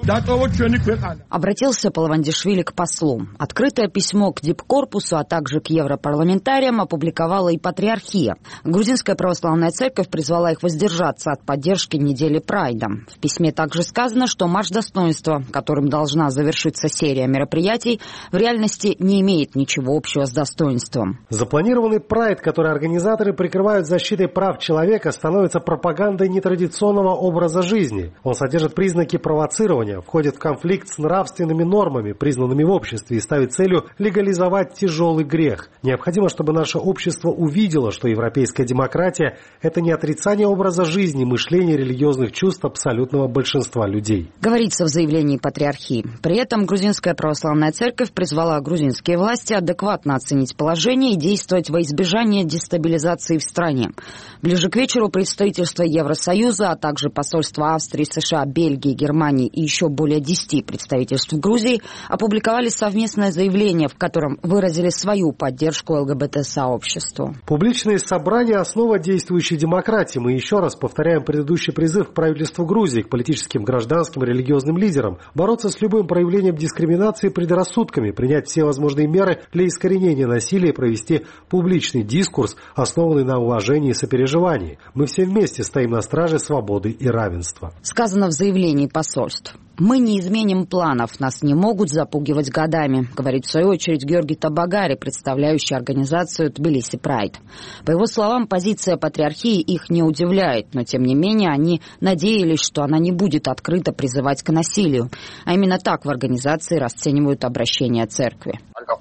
Обратился Палавандишвили к послу. Открытое письмо к Дипкорпусу, а также к европарламентариям опубликовала и Патриархия. Грузинская православная церковь призвала их воздержаться от поддержки недели Прайда. В письме также сказано, что марш достоинства, которым должна завершиться серия мероприятий, в реальности не имеет ничего ничего общего с достоинством. Запланированный прайд, который организаторы прикрывают защитой прав человека, становится пропагандой нетрадиционного образа жизни. Он содержит признаки провоцирования, входит в конфликт с нравственными нормами, признанными в обществе, и ставит целью легализовать тяжелый грех. Необходимо, чтобы наше общество увидело, что европейская демократия – это не отрицание образа жизни, мышления, религиозных чувств абсолютного большинства людей. Говорится в заявлении Патриархии. При этом Грузинская православная церковь призвала грузинские власти адекватно оценить положение и действовать во избежание дестабилизации в стране. Ближе к вечеру представительства Евросоюза, а также посольства Австрии, США, Бельгии, Германии и еще более десяти представительств в Грузии опубликовали совместное заявление, в котором выразили свою поддержку ЛГБТ-сообществу. Публичные собрания – основа действующей демократии. Мы еще раз повторяем предыдущий призыв к правительству Грузии, к политическим, гражданским, религиозным лидерам бороться с любым проявлением дискриминации и предрассудками, принять все возможные меры для искоренения насилия и провести публичный дискурс, основанный на уважении и сопереживании. Мы все вместе стоим на страже свободы и равенства. Сказано в заявлении посольств. «Мы не изменим планов, нас не могут запугивать годами», говорит в свою очередь Георгий Табагари, представляющий организацию Тбилиси Прайд. По его словам, позиция Патриархии их не удивляет, но тем не менее они надеялись, что она не будет открыто призывать к насилию. А именно так в организации расценивают обращение церкви.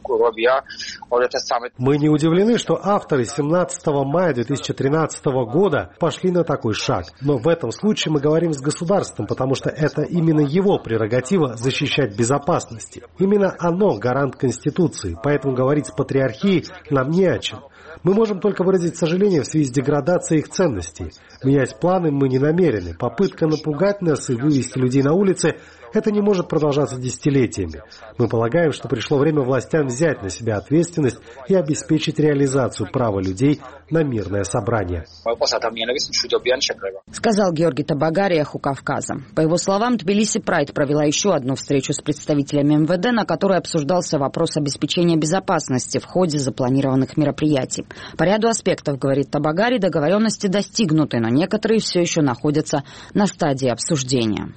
Мы не удивлены, что авторы семнадцатого мая две тысячи тринадцатого года пошли на такой шаг. Но в этом случае мы говорим с государством, потому что это именно его прерогатива защищать безопасность. Именно оно гарант Конституции, поэтому говорить с Патриархией нам не о чем. Мы можем только выразить сожаление в связи с деградацией их ценностей. Менять планы мы не намерены. Попытка напугать нас и вывести людей на улицы – это не может продолжаться десятилетиями. Мы полагаем, что пришло время властям взять на себя ответственность и обеспечить реализацию права людей на мирное собрание. Сказал Георгий Табагари «Эху Кавказа». По его словам, Тбилиси Прайд провела еще одну встречу с представителями эм вэ дэ, на которой обсуждался вопрос обеспечения безопасности в ходе запланированных мероприятий. По ряду аспектов, говорит Табагари, договоренности достигнуты, но некоторые все еще находятся на стадии обсуждения.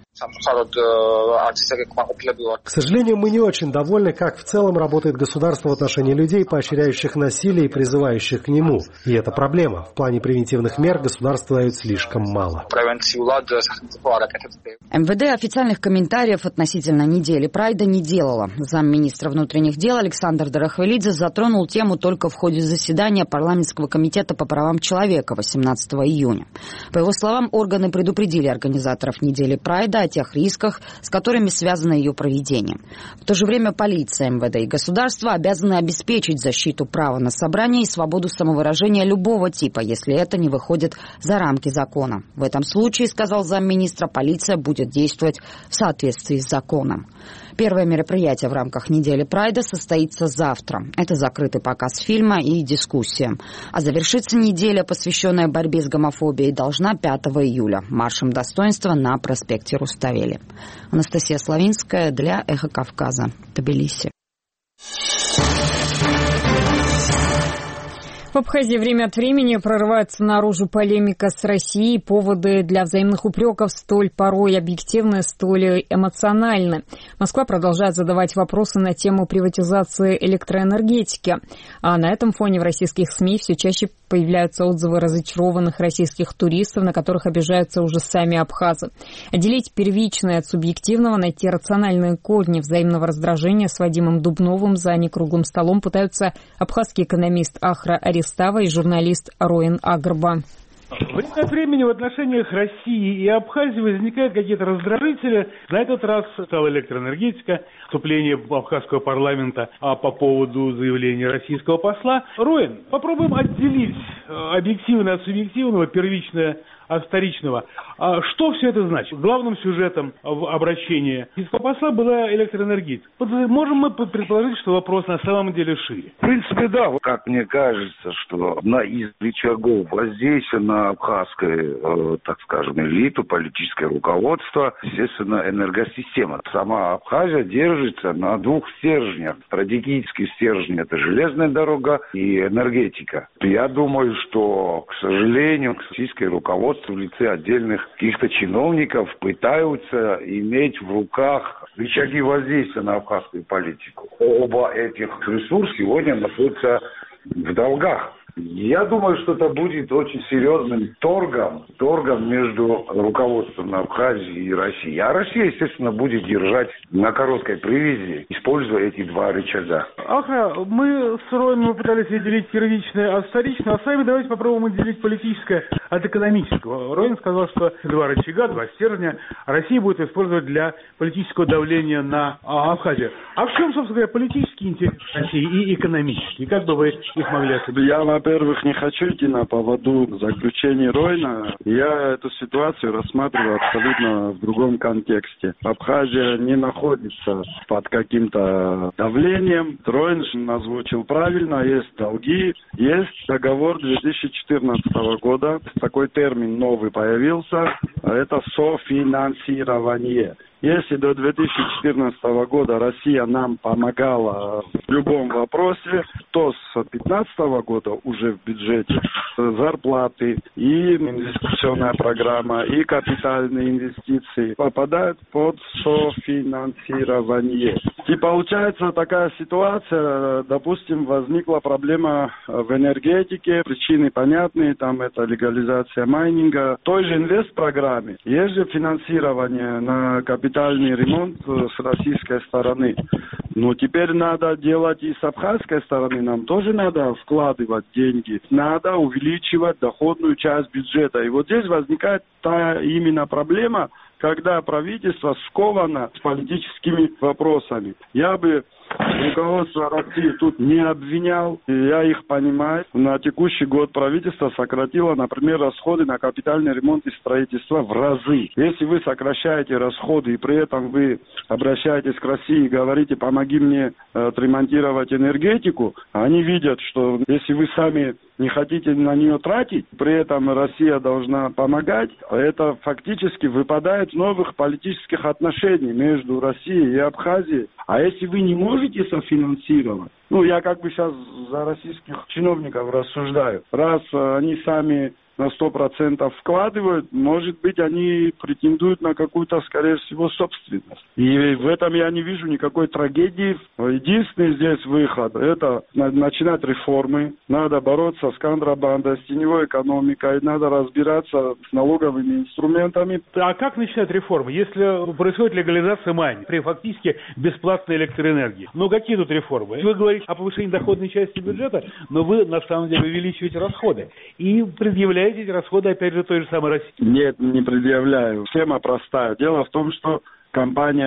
К сожалению, мы не очень довольны, как в целом работает государство в отношении людей, поощряющих насилие и призывающих к нему. И это проблема. В плане превентивных мер государство дает слишком мало. эм вэ дэ официальных комментариев относительно недели Прайда не делала. Замминистра внутренних дел Александр Дарахвелидзе затронул тему только в ходе заседания парламентского комитета по правам человека восемнадцатого июня. По его словам, органы предупредили организаторов недели Прайда о тех рисках, с которыми связано ее проведение. В то же время полиция, эм вэ дэ и государство обязаны обеспечить защиту права на собрание и свободу самовыражения любого типа, если это не выходит за рамки закона. В этом случае, сказал замминистра, полиция будет действовать в соответствии с законом. Первое мероприятие в рамках недели Прайда состоится завтра. Это закрытый показ фильма и дискуссия. А завершится неделя, посвященная борьбе с гомофобией, должна пятого июля маршем достоинства на проспекте Руставели. Анастасия Славинская для «Эхо Кавказа», Тбилиси. В Абхазии время от времени прорывается наружу полемика с Россией. Поводы для взаимных упреков столь порой объективны, столь эмоциональны. Москва продолжает задавать вопросы на тему приватизации электроэнергетики. А на этом фоне в российских СМИ все чаще появляются отзывы разочарованных российских туристов, на которых обижаются уже сами абхазы. Отделить первичное от субъективного, найти рациональные корни взаимного раздражения с Вадимом Дубновым за некруглым столом пытаются абхазский экономист Ахра Арестова и журналист Роин Агрба. Время от времени в отношениях России и Абхазии возникают какие-то раздражители. На этот раз стала электроэнергетика, вступление абхазского парламента а по поводу заявления российского посла. Роин, попробуем отделить объективное от субъективного, первичное от вторичного. А что все это значит? Главным сюжетом в обращении российского посла была электроэнергетика. Вот можем мы предположить, что вопрос на самом деле шире? В принципе, да. Как мне кажется, что одна из рычагов воздействия на абхазское, э, так скажем, элиту, политическое руководство, естественно, энергосистема. Сама Абхазия держится на двух стержнях. Стратегический стержень – это железная дорога и энергетика. Я думаю, что, к сожалению, российское руководство в лице отдельных каких-то чиновников пытаются иметь в руках рычаги воздействия на абхазскую политику. Оба этих ресурса сегодня находятся в долгах. Я думаю, что это будет очень серьезным торгом, торгом между руководством Абхазии и Россией. А Россия, естественно, будет держать на короткой привязи, используя эти два рычага. Ахра, мы с Роем пытались отделить первичное от вторичного, а с вами давайте попробуем отделить политическое от экономического. Роин сказал, что два рычага, два стержня Россия будет использовать для политического давления на Абхазию. А в чем, собственно говоря, политический интерес России и экономический? Как бы вы их могли осветить? Я, во-первых, не хочу идти на поводу заключений Ройна. Я эту ситуацию рассматриваю абсолютно в другом контексте. Абхазия не находится под каким-то давлением. Ройн озвучил правильно, есть долги, есть договор две тысячи четырнадцатого года. Такой термин новый появился. Это софинансирование. Если до две тысячи четырнадцатого года Россия нам помогала в любом вопросе, то с две тысячи пятнадцатого года уже в бюджете зарплаты и инвестиционная программа, и капитальные инвестиции попадают под софинансирование. И получается такая ситуация, допустим, возникла проблема в энергетике, причины понятные, там это легализация майнинга. В той же инвестпрограмме есть же финансирование на капитальный ремонт с российской стороны. Но теперь надо делать и с абхазской стороны, нам тоже надо вкладывать деньги, надо увеличивать доходную часть бюджета. И вот здесь возникает та именно проблема, когда правительство сковано с политическими вопросами. Я бы руководство России тут не обвинял, я их понимаю. На текущий год правительство сократило, например, расходы на капитальный ремонт и строительство в разы. Если вы сокращаете расходы и при этом вы обращаетесь к России и говорите, помоги мне э, отремонтировать энергетику, они видят, что если вы сами не хотите на нее тратить, при этом Россия должна помогать, это фактически выпадает новых политических отношений между Россией и Абхазией. А если вы не можете софинансировать, ну, я как бы сейчас за российских чиновников рассуждаю, раз они сами на сто процентов вкладывают, может быть, они претендуют на какую-то, скорее всего, собственность. И в этом я не вижу никакой трагедии. Единственный здесь выход – это начинать реформы. Надо бороться с контрабандой, с теневой экономикой, надо разбираться с налоговыми инструментами. А как начинать реформы, если происходит легализация майнинга при фактически бесплатной электроэнергии? Ну, какие тут реформы? Вы говорите о повышении доходной части бюджета, но вы, на самом деле, увеличиваете расходы и предъявляете эти расходы, опять же, той же самой России. Нет, не предъявляю. Схема простая. Дело в том, что компания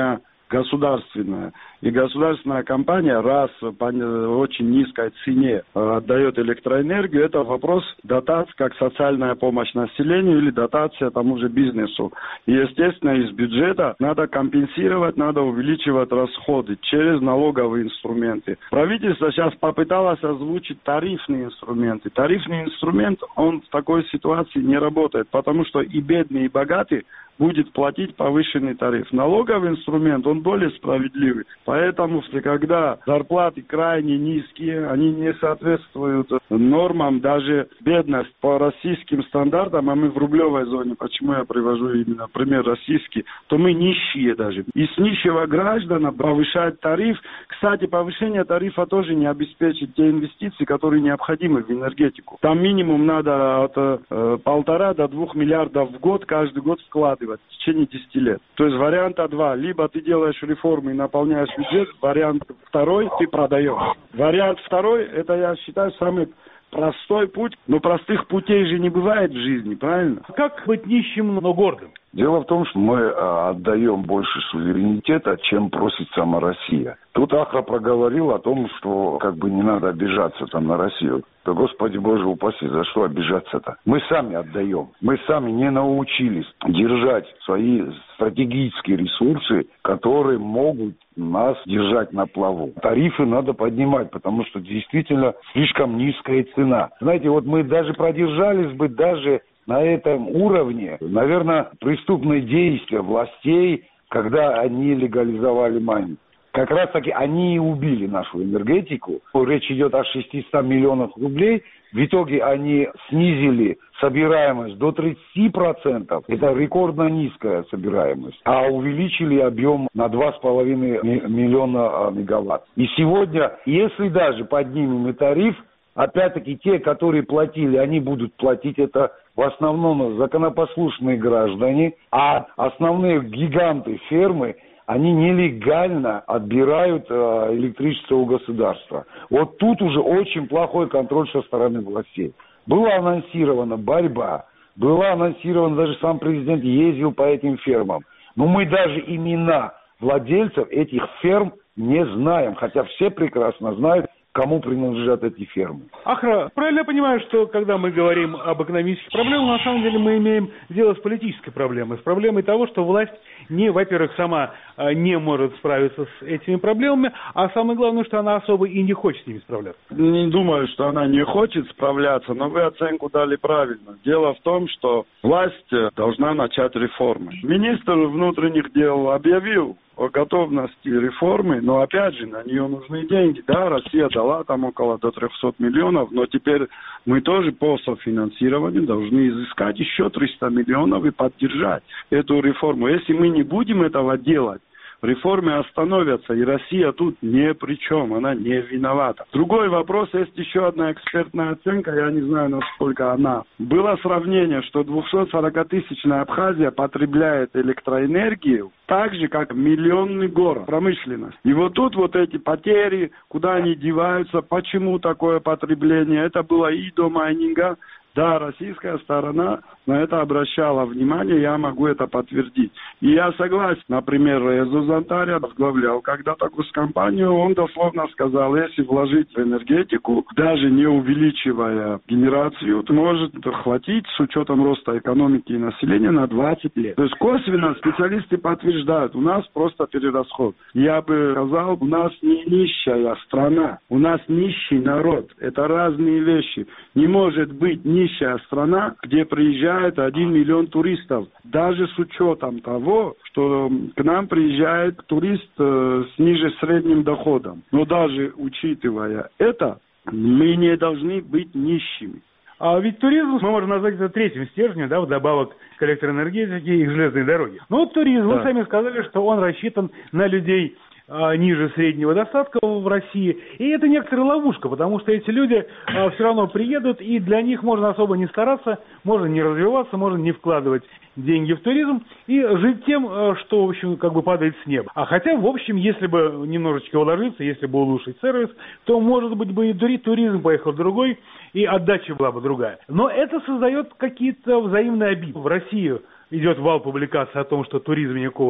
государственная. И государственная компания, раз по очень низкой цене отдает электроэнергию, это вопрос дотации как социальная помощь населению или дотация тому же бизнесу. И, естественно, из бюджета надо компенсировать, надо увеличивать расходы через налоговые инструменты. Правительство сейчас попыталось озвучить тарифные инструменты. Тарифный инструмент, он в такой ситуации не работает, потому что и бедный, и богатый будет платить повышенный тариф. Налоговый инструмент, он более справедливый. Поэтому, когда зарплаты крайне низкие, они не соответствуют нормам, даже бедность по российским стандартам, а мы в рублевой зоне, почему я привожу именно пример российский, то мы нищие даже. И с нищего граждана повышать тариф. Кстати, повышение тарифа тоже не обеспечит те инвестиции, которые необходимы в энергетику. Там минимум надо от э, полтора до двух миллиардов в год каждый год вкладывать в течение десяти лет. То есть варианта два. Либо ты делаешь реформы и наполняешь бюджет. Вариант второй — ты продаешь. Вариант второй — это, я считаю, самый простой путь. Но простых путей же не бывает в жизни, правильно? Как быть нищим, но гордым? Дело в том, что мы а, отдаем больше суверенитета, чем просит сама Россия. Тут Ахра проговорил о том, что как бы не надо обижаться там на Россию. Да, Господи Боже упаси, за что обижаться-то? Мы сами отдаем. Мы сами не научились держать свои стратегические ресурсы, которые могут нас держать на плаву. Тарифы надо поднимать, потому что действительно слишком низкая цена. Знаете, вот мы даже продержались бы даже на этом уровне, наверное, преступные действия властей, когда они легализовали майнинг. Как раз таки они и убили нашу энергетику. Речь идет о шестистах миллионах рублей. В итоге они снизили собираемость до тридцати процентов. Это рекордно низкая собираемость. А увеличили объем на два с половиной миллиона мегаватт. И сегодня, если даже поднимем и тариф, опять-таки те, которые платили, они будут платить это в основном законопослушные граждане, а основные гиганты фермы, они нелегально отбирают э, электричество у государства. Вот тут уже очень плохой контроль со стороны властей. Была анонсирована борьба, была анонсирована, даже сам президент ездил по этим фермам. Но мы даже имена владельцев этих ферм не знаем, хотя все прекрасно знают, кому принадлежат эти фермы. Ахра, правильно я понимаю, что когда мы говорим об экономических проблемах, на самом деле мы имеем дело с политической проблемой, с проблемой того, что власть, не, во-первых, сама не может справиться с этими проблемами, а самое главное, что она особо и не хочет с ними справляться. Не думаю, что она не хочет справляться, но вы оценку дали правильно. Дело в том, что власть должна начать реформы. Министр внутренних дел объявил о готовности реформы, но опять же на нее нужны деньги. Да, Россия дала там около до трехсот миллионов, но теперь мы тоже по софинансированию должны изыскать еще триста миллионов и поддержать эту реформу. Если мы не будем этого делать, реформы остановятся, и Россия тут ни при чем, она не виновата. Другой вопрос, есть еще одна экспертная оценка, я не знаю, насколько она. Было сравнение, что двухсотсорокатысячная Абхазия потребляет электроэнергию так же, как миллионный город, промышленность. И вот тут вот эти потери, куда они деваются, почему такое потребление, это было и до майнинга. Да, российская сторона на это обращала внимание, я могу это подтвердить. И я согласен, например, Резо Зантаря возглавлял когда-то госкомпанию, он дословно сказал, если вложить в энергетику, даже не увеличивая генерацию, то может хватить с учетом роста экономики и населения на двадцать лет. То есть косвенно специалисты подтверждают, у нас просто перерасход. Я бы сказал, у нас не нищая страна, у нас нищий народ. Это разные вещи. Не может быть нищая страна, где приезжает один миллион туристов. Даже с учетом того, что к нам приезжает турист э, с ниже средним доходом. Но даже учитывая это, мы не должны быть нищими. А ведь туризм мы можем назвать это третьим стержнем, да, вдобавок к электроэнергетике и к железной дороге. Но вот туризм, да. Вы сами сказали, что он рассчитан на людей а, ниже среднего достатка в России. И это некоторая ловушка, потому что эти люди а, все равно приедут, и для них можно особо не стараться, можно не развиваться, можно не вкладывать деньги в туризм и жить тем, что, в общем, как бы падает с неба. А хотя, в общем, если бы немножечко вложиться, если бы улучшить сервис, то, может быть, бы и туризм поехал другой, и отдача была бы другая. Но это создает какие-то взаимные обиды. В Россию идет вал публикации о том, что туризм никакого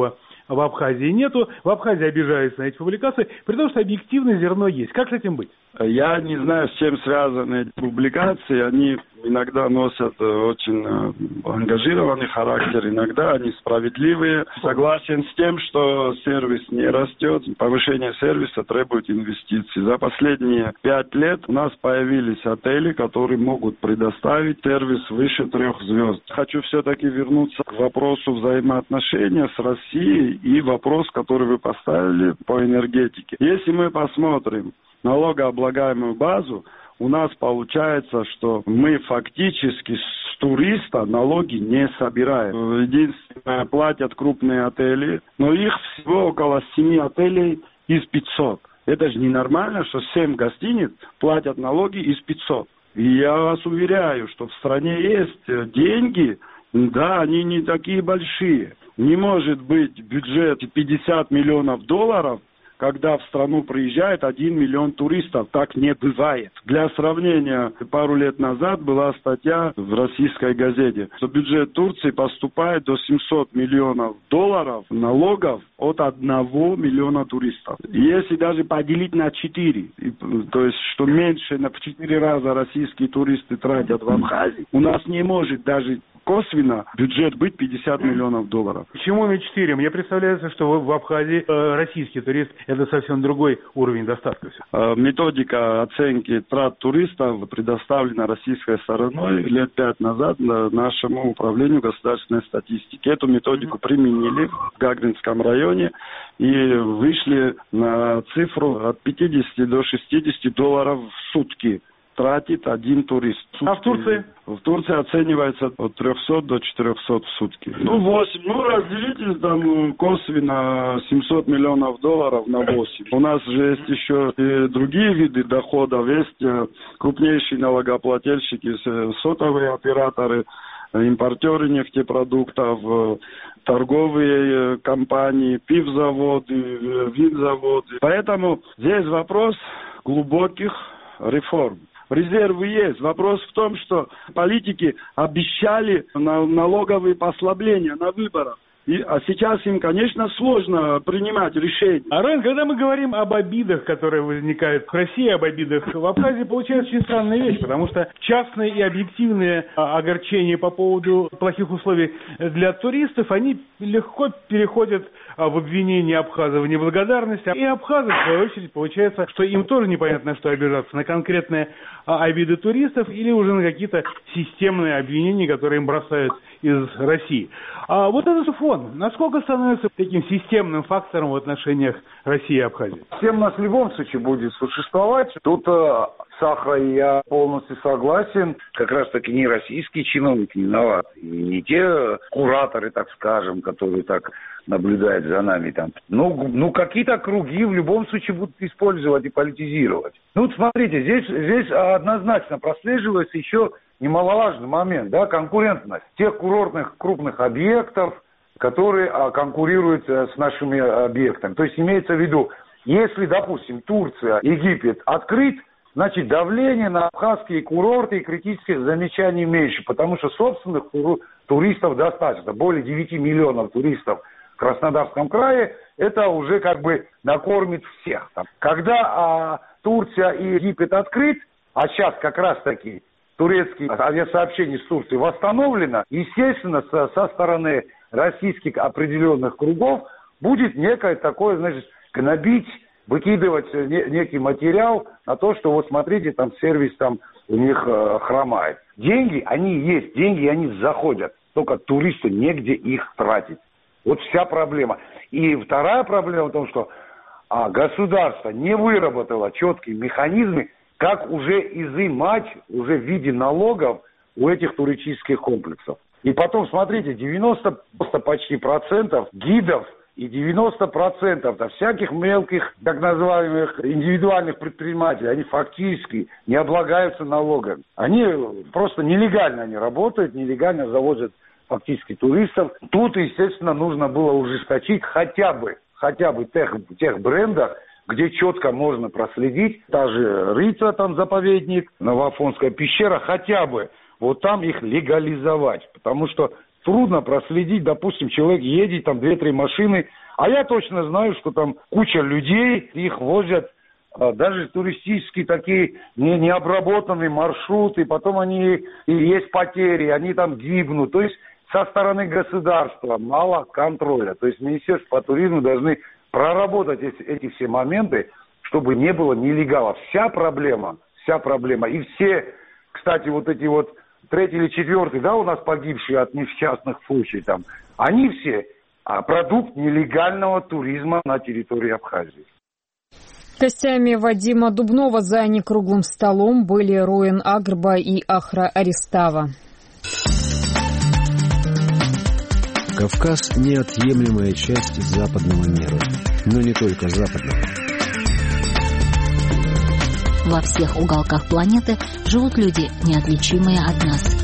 в Абхазии нету. В Абхазии обижаются на эти публикации, при том, что объективное зерно есть. Как с этим быть? Я не знаю, с чем связаны эти публикации. Они иногда носят очень ангажированный характер, иногда они справедливые. Согласен с тем, что сервис не растет. Повышение сервиса требует инвестиций. За последние пять лет у нас появились отели, которые могут предоставить сервис выше трех звезд. Хочу все-таки вернуться к вопросу взаимоотношения с Россией и вопрос, который вы поставили по энергетике. Если мы посмотрим налогооблагаемую базу, у нас получается, что мы фактически с туриста налоги не собираем. Единственное, платят крупные отели, но их всего около семи отелей из пятисот. Это же ненормально, что семь гостиниц платят налоги из пятисот. И я вас уверяю, что в стране есть деньги, да, они не такие большие. Не может быть бюджет пятьдесят миллионов долларов, когда в страну приезжает один миллион туристов. Так не бывает. Для сравнения, пару лет назад была статья в российской газете, что бюджет Турции поступает до семьсот миллионов долларов налогов от одного миллиона туристов. Если даже поделить на четыре, то есть что меньше на в четыре раза российские туристы тратят в Абхазии, у нас не может даже косвенно бюджет быть пятьдесят миллионов долларов. Почему на четыре? Мне представляется, что в Абхазии э, российский турист – это совсем другой уровень достатка. Э, методика оценки трат туристов предоставлена российской стороной лет пять назад нашему управлению государственной статистики. Эту методику применили в Гагринском районе и вышли на цифру от пятидесяти до шестидесяти долларов в сутки. Тратит один турист. А в Турции? В Турции оценивается от трехсот до четырехсот в сутки. Ну, восемь. Ну, разделите там косвенно семьсот миллионов долларов на восемь. У нас же есть еще и другие виды доходов. Есть крупнейшие налогоплательщики, сотовые операторы, импортеры нефтепродуктов, торговые компании, пивзаводы, винзаводы. Поэтому здесь вопрос глубоких реформ. Резервы есть. Вопрос в том, что политики обещали налоговые послабления на выборах. И, а сейчас им, конечно, сложно принимать решения. А, Рен, когда мы говорим об обидах, которые возникают в России, об обидах в Абхазии, получается очень странная вещь, потому что частные и объективные огорчения по поводу плохих условий для туристов, они легко переходят в обвинение абхазов в неблагодарности. И абхазы, в свою очередь, получается, что им тоже непонятно, на что обижаться, на конкретные обиды туристов или уже на какие-то системные обвинения, которые им бросают из России. А вот этот фон, насколько становится таким системным фактором в отношениях России и Абхазии? Всем нас в любом случае будет существовать. Тут э, Саха, я полностью согласен. Как раз таки не российские чиновники виноваты, и не те кураторы, так скажем, которые так наблюдают за нами там. Ну, ну какие-то круги в любом случае будут использовать и политизировать. Ну, вот смотрите, здесь, здесь однозначно прослеживается еще немаловажный момент, да, конкурентность тех курортных крупных объектов, которые а, конкурируют а, с нашими объектами. То есть имеется в виду, если, допустим, Турция, Египет открыт, значит, давление на абхазские курорты и критических замечаний меньше, потому что собственных туристов достаточно. Более девяти миллионов туристов в Краснодарском крае, это уже как бы накормит всех. Там. Когда а, Турция и Египет открыт, а сейчас как раз таки турецкие авиасообщения с Турцией восстановлено, естественно, со, со стороны российских определенных кругов будет некое такое, значит, гнобить, выкидывать не, некий материал на то, что вот смотрите, там сервис там у них э, хромает. Деньги, они есть, деньги, они заходят, только туристу негде их тратить. Вот вся проблема. И вторая проблема в том, что а, государство не выработало четкие механизмы, как уже изымать уже в виде налогов у этих туристических комплексов. И потом, смотрите, девяносто почти процентов гидов и девяносто процентов да, всяких мелких, так называемых индивидуальных предпринимателей, они фактически не облагаются налогами. Они просто нелегально они работают, нелегально завозят фактически туристов. Тут, естественно, нужно было ужесточить хотя бы, хотя бы тех, тех брендах, где четко можно проследить, та же Рыца, там заповедник, Новоафонская пещера, хотя бы вот там их легализовать. Потому что трудно проследить, допустим, человек едет, там две-три машины, а я точно знаю, что там куча людей, их возят даже туристические такие не, необработанные маршруты, потом они, и есть потери, они там гибнут. То есть со стороны государства мало контроля. То есть Министерство по туризму должны проработать эти, эти все моменты, чтобы не было нелегалов. Вся проблема, вся проблема. И все, кстати, вот эти вот третий или четвертый, да, у нас погибшие от несчастных случаев там, они все а, продукт нелегального туризма на территории Абхазии. Гостями Вадима Дубнова за некруглым столом были Роин Агрба и Ахра Аристава. Кавказ – неотъемлемая часть западного мира, но не только западного. Во всех уголках планеты живут люди, неотличимые от нас.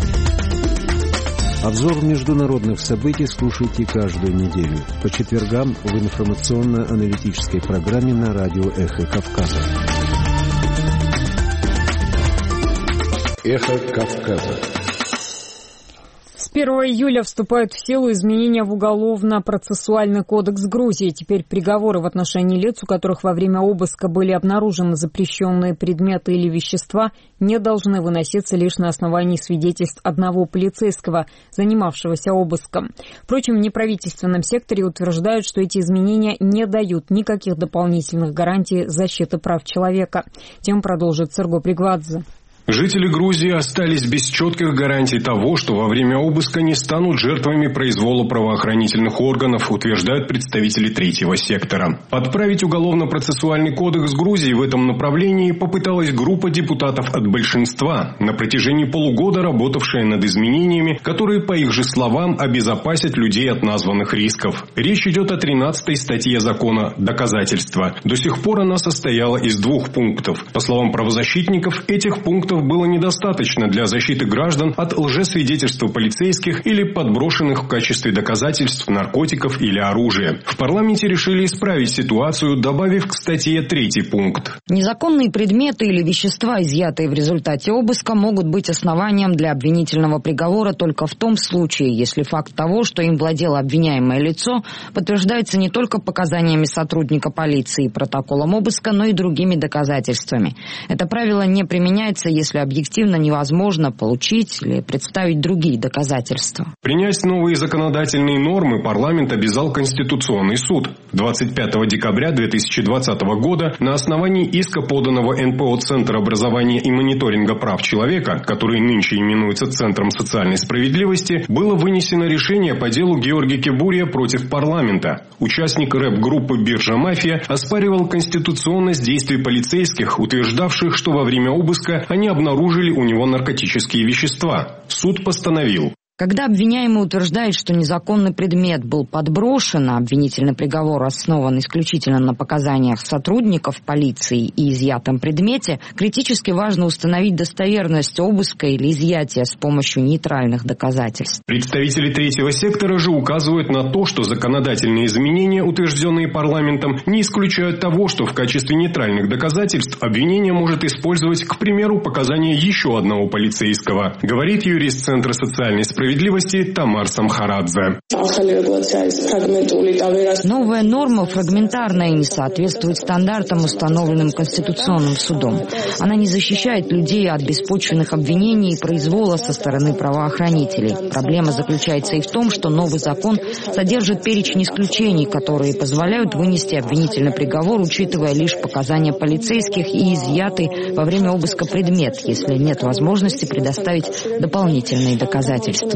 Обзор международных событий слушайте каждую неделю по четвергам в информационно-аналитической программе на радио «Эхо Кавказа». «Эхо Кавказа». С первого июля вступают в силу изменения в Уголовно-процессуальный кодекс Грузии. Теперь приговоры в отношении лиц, у которых во время обыска были обнаружены запрещенные предметы или вещества, не должны выноситься лишь на основании свидетельств одного полицейского, занимавшегося обыском. Впрочем, в неправительственном секторе утверждают, что эти изменения не дают никаких дополнительных гарантий защиты прав человека. Тем продолжит Серго Пригвадзе. Жители Грузии остались без четких гарантий того, что во время обыска не станут жертвами произвола правоохранительных органов, утверждают представители третьего сектора. Подправить Уголовно-процессуальный кодекс Грузии в этом направлении попыталась группа депутатов от большинства, на протяжении полугода работавшая над изменениями, которые, по их же словам, обезопасят людей от названных рисков. Речь идет о тринадцатой статье закона «Доказательства». До сих пор она состояла из двух пунктов. По словам правозащитников, этих пунктов было недостаточно для защиты граждан от лжесвидетельства полицейских или подброшенных в качестве доказательств наркотиков или оружия. В парламенте решили исправить ситуацию, добавив к статье третий пункт. Незаконные предметы или вещества, изъятые в результате обыска, могут быть основанием для обвинительного приговора только в том случае, если факт того, что им владело обвиняемое лицо, подтверждается не только показаниями сотрудника полиции и протоколом обыска, но и другими доказательствами. Это правило не применяется, если если объективно невозможно получить или представить другие доказательства. Принять новые законодательные нормы парламент обязал Конституционный суд. двадцать пятого декабря две тысячи двадцатого года на основании иска, поданного эн пэ о Центр образования и мониторинга прав человека, который нынче именуется Центром социальной справедливости, было вынесено решение по делу Георгия Кебурия против парламента. Участник рэп-группы «Биржа Мафия» оспаривал конституционность действий полицейских, утверждавших, что во время обыска они обнаружили у него наркотические вещества. Суд постановил: когда обвиняемый утверждает, что незаконный предмет был подброшен, а обвинительный приговор основан исключительно на показаниях сотрудников полиции и изъятом предмете, критически важно установить достоверность обыска или изъятия с помощью нейтральных доказательств. Представители третьего сектора же указывают на то, что законодательные изменения, утвержденные парламентом, не исключают того, что в качестве нейтральных доказательств обвинение может использовать, к примеру, показания еще одного полицейского, говорит юрист Центра социальной справедливости Тамар Самхарадзе. Новая норма фрагментарная и не соответствует стандартам, установленным Конституционным судом. Она не защищает людей от беспочвенных обвинений и произвола со стороны правоохранителей. Проблема заключается и в том, что новый закон содержит перечень исключений, которые позволяют вынести обвинительный приговор, учитывая лишь показания полицейских и изъятый во время обыска предмет, если нет возможности предоставить дополнительные доказательства.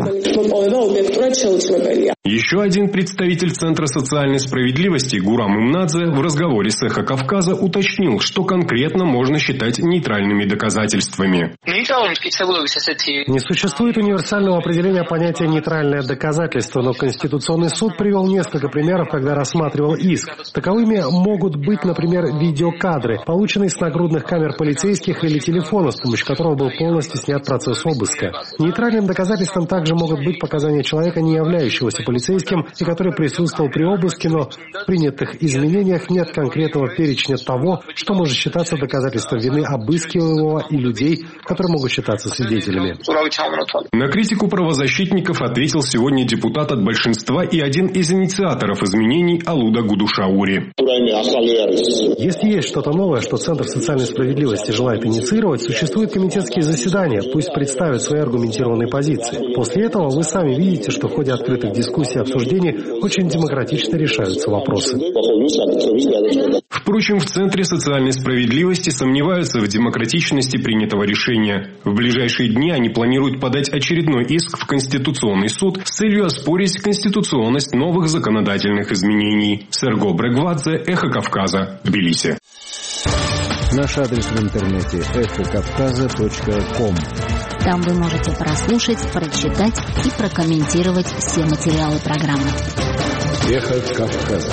Еще один представитель Центра социальной справедливости Гурам Имнадзе в разговоре с «Эхо Кавказа» уточнил, что конкретно можно считать нейтральными доказательствами. Не существует универсального определения понятия «нейтральное доказательство», но Конституционный суд привел несколько примеров, когда рассматривал иск. Таковыми могут быть, например, видеокадры, полученные с нагрудных камер полицейских или телефона, с помощью которого был полностью снят процесс обыска. Нейтральным доказательством также Также могут быть показания человека, не являющегося полицейским, и который присутствовал при обыске, но в принятых изменениях нет конкретного перечня того, что может считаться доказательством вины обыскиваемого и людей, которые могут считаться свидетелями. На критику правозащитников ответил сегодня депутат от большинства и один из инициаторов изменений Алуда Гудушаури. Если есть что-то новое, что Центр социальной справедливости желает инициировать, существуют комитетские заседания, пусть представят свои аргументированные позиции. После этого вы сами видите, что в ходе открытых дискуссий и обсуждений очень демократично решаются вопросы. Впрочем, в Центре социальной справедливости сомневаются в демократичности принятого решения. В ближайшие дни они планируют подать очередной иск в Конституционный суд с целью оспорить конституционность новых законодательных изменений. Серго Брегвадзе, Эхо Кавказа, Тбилиси. Наш адрес в интернете эхо кавказа точка ком. Там вы можете прослушать, прочитать и прокомментировать все материалы программы. Эхо Кавказа.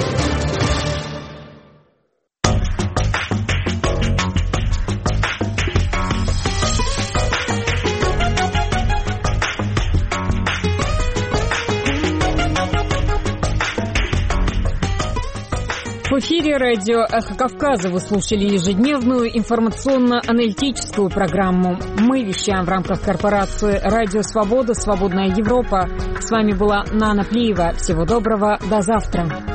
В эфире радио «Эхо Кавказа» вы слушали ежедневную информационно-аналитическую программу. Мы вещаем в рамках корпорации «Радио Свобода. Свободная Европа». С вами была Нана Плиева. Всего доброго. До завтра.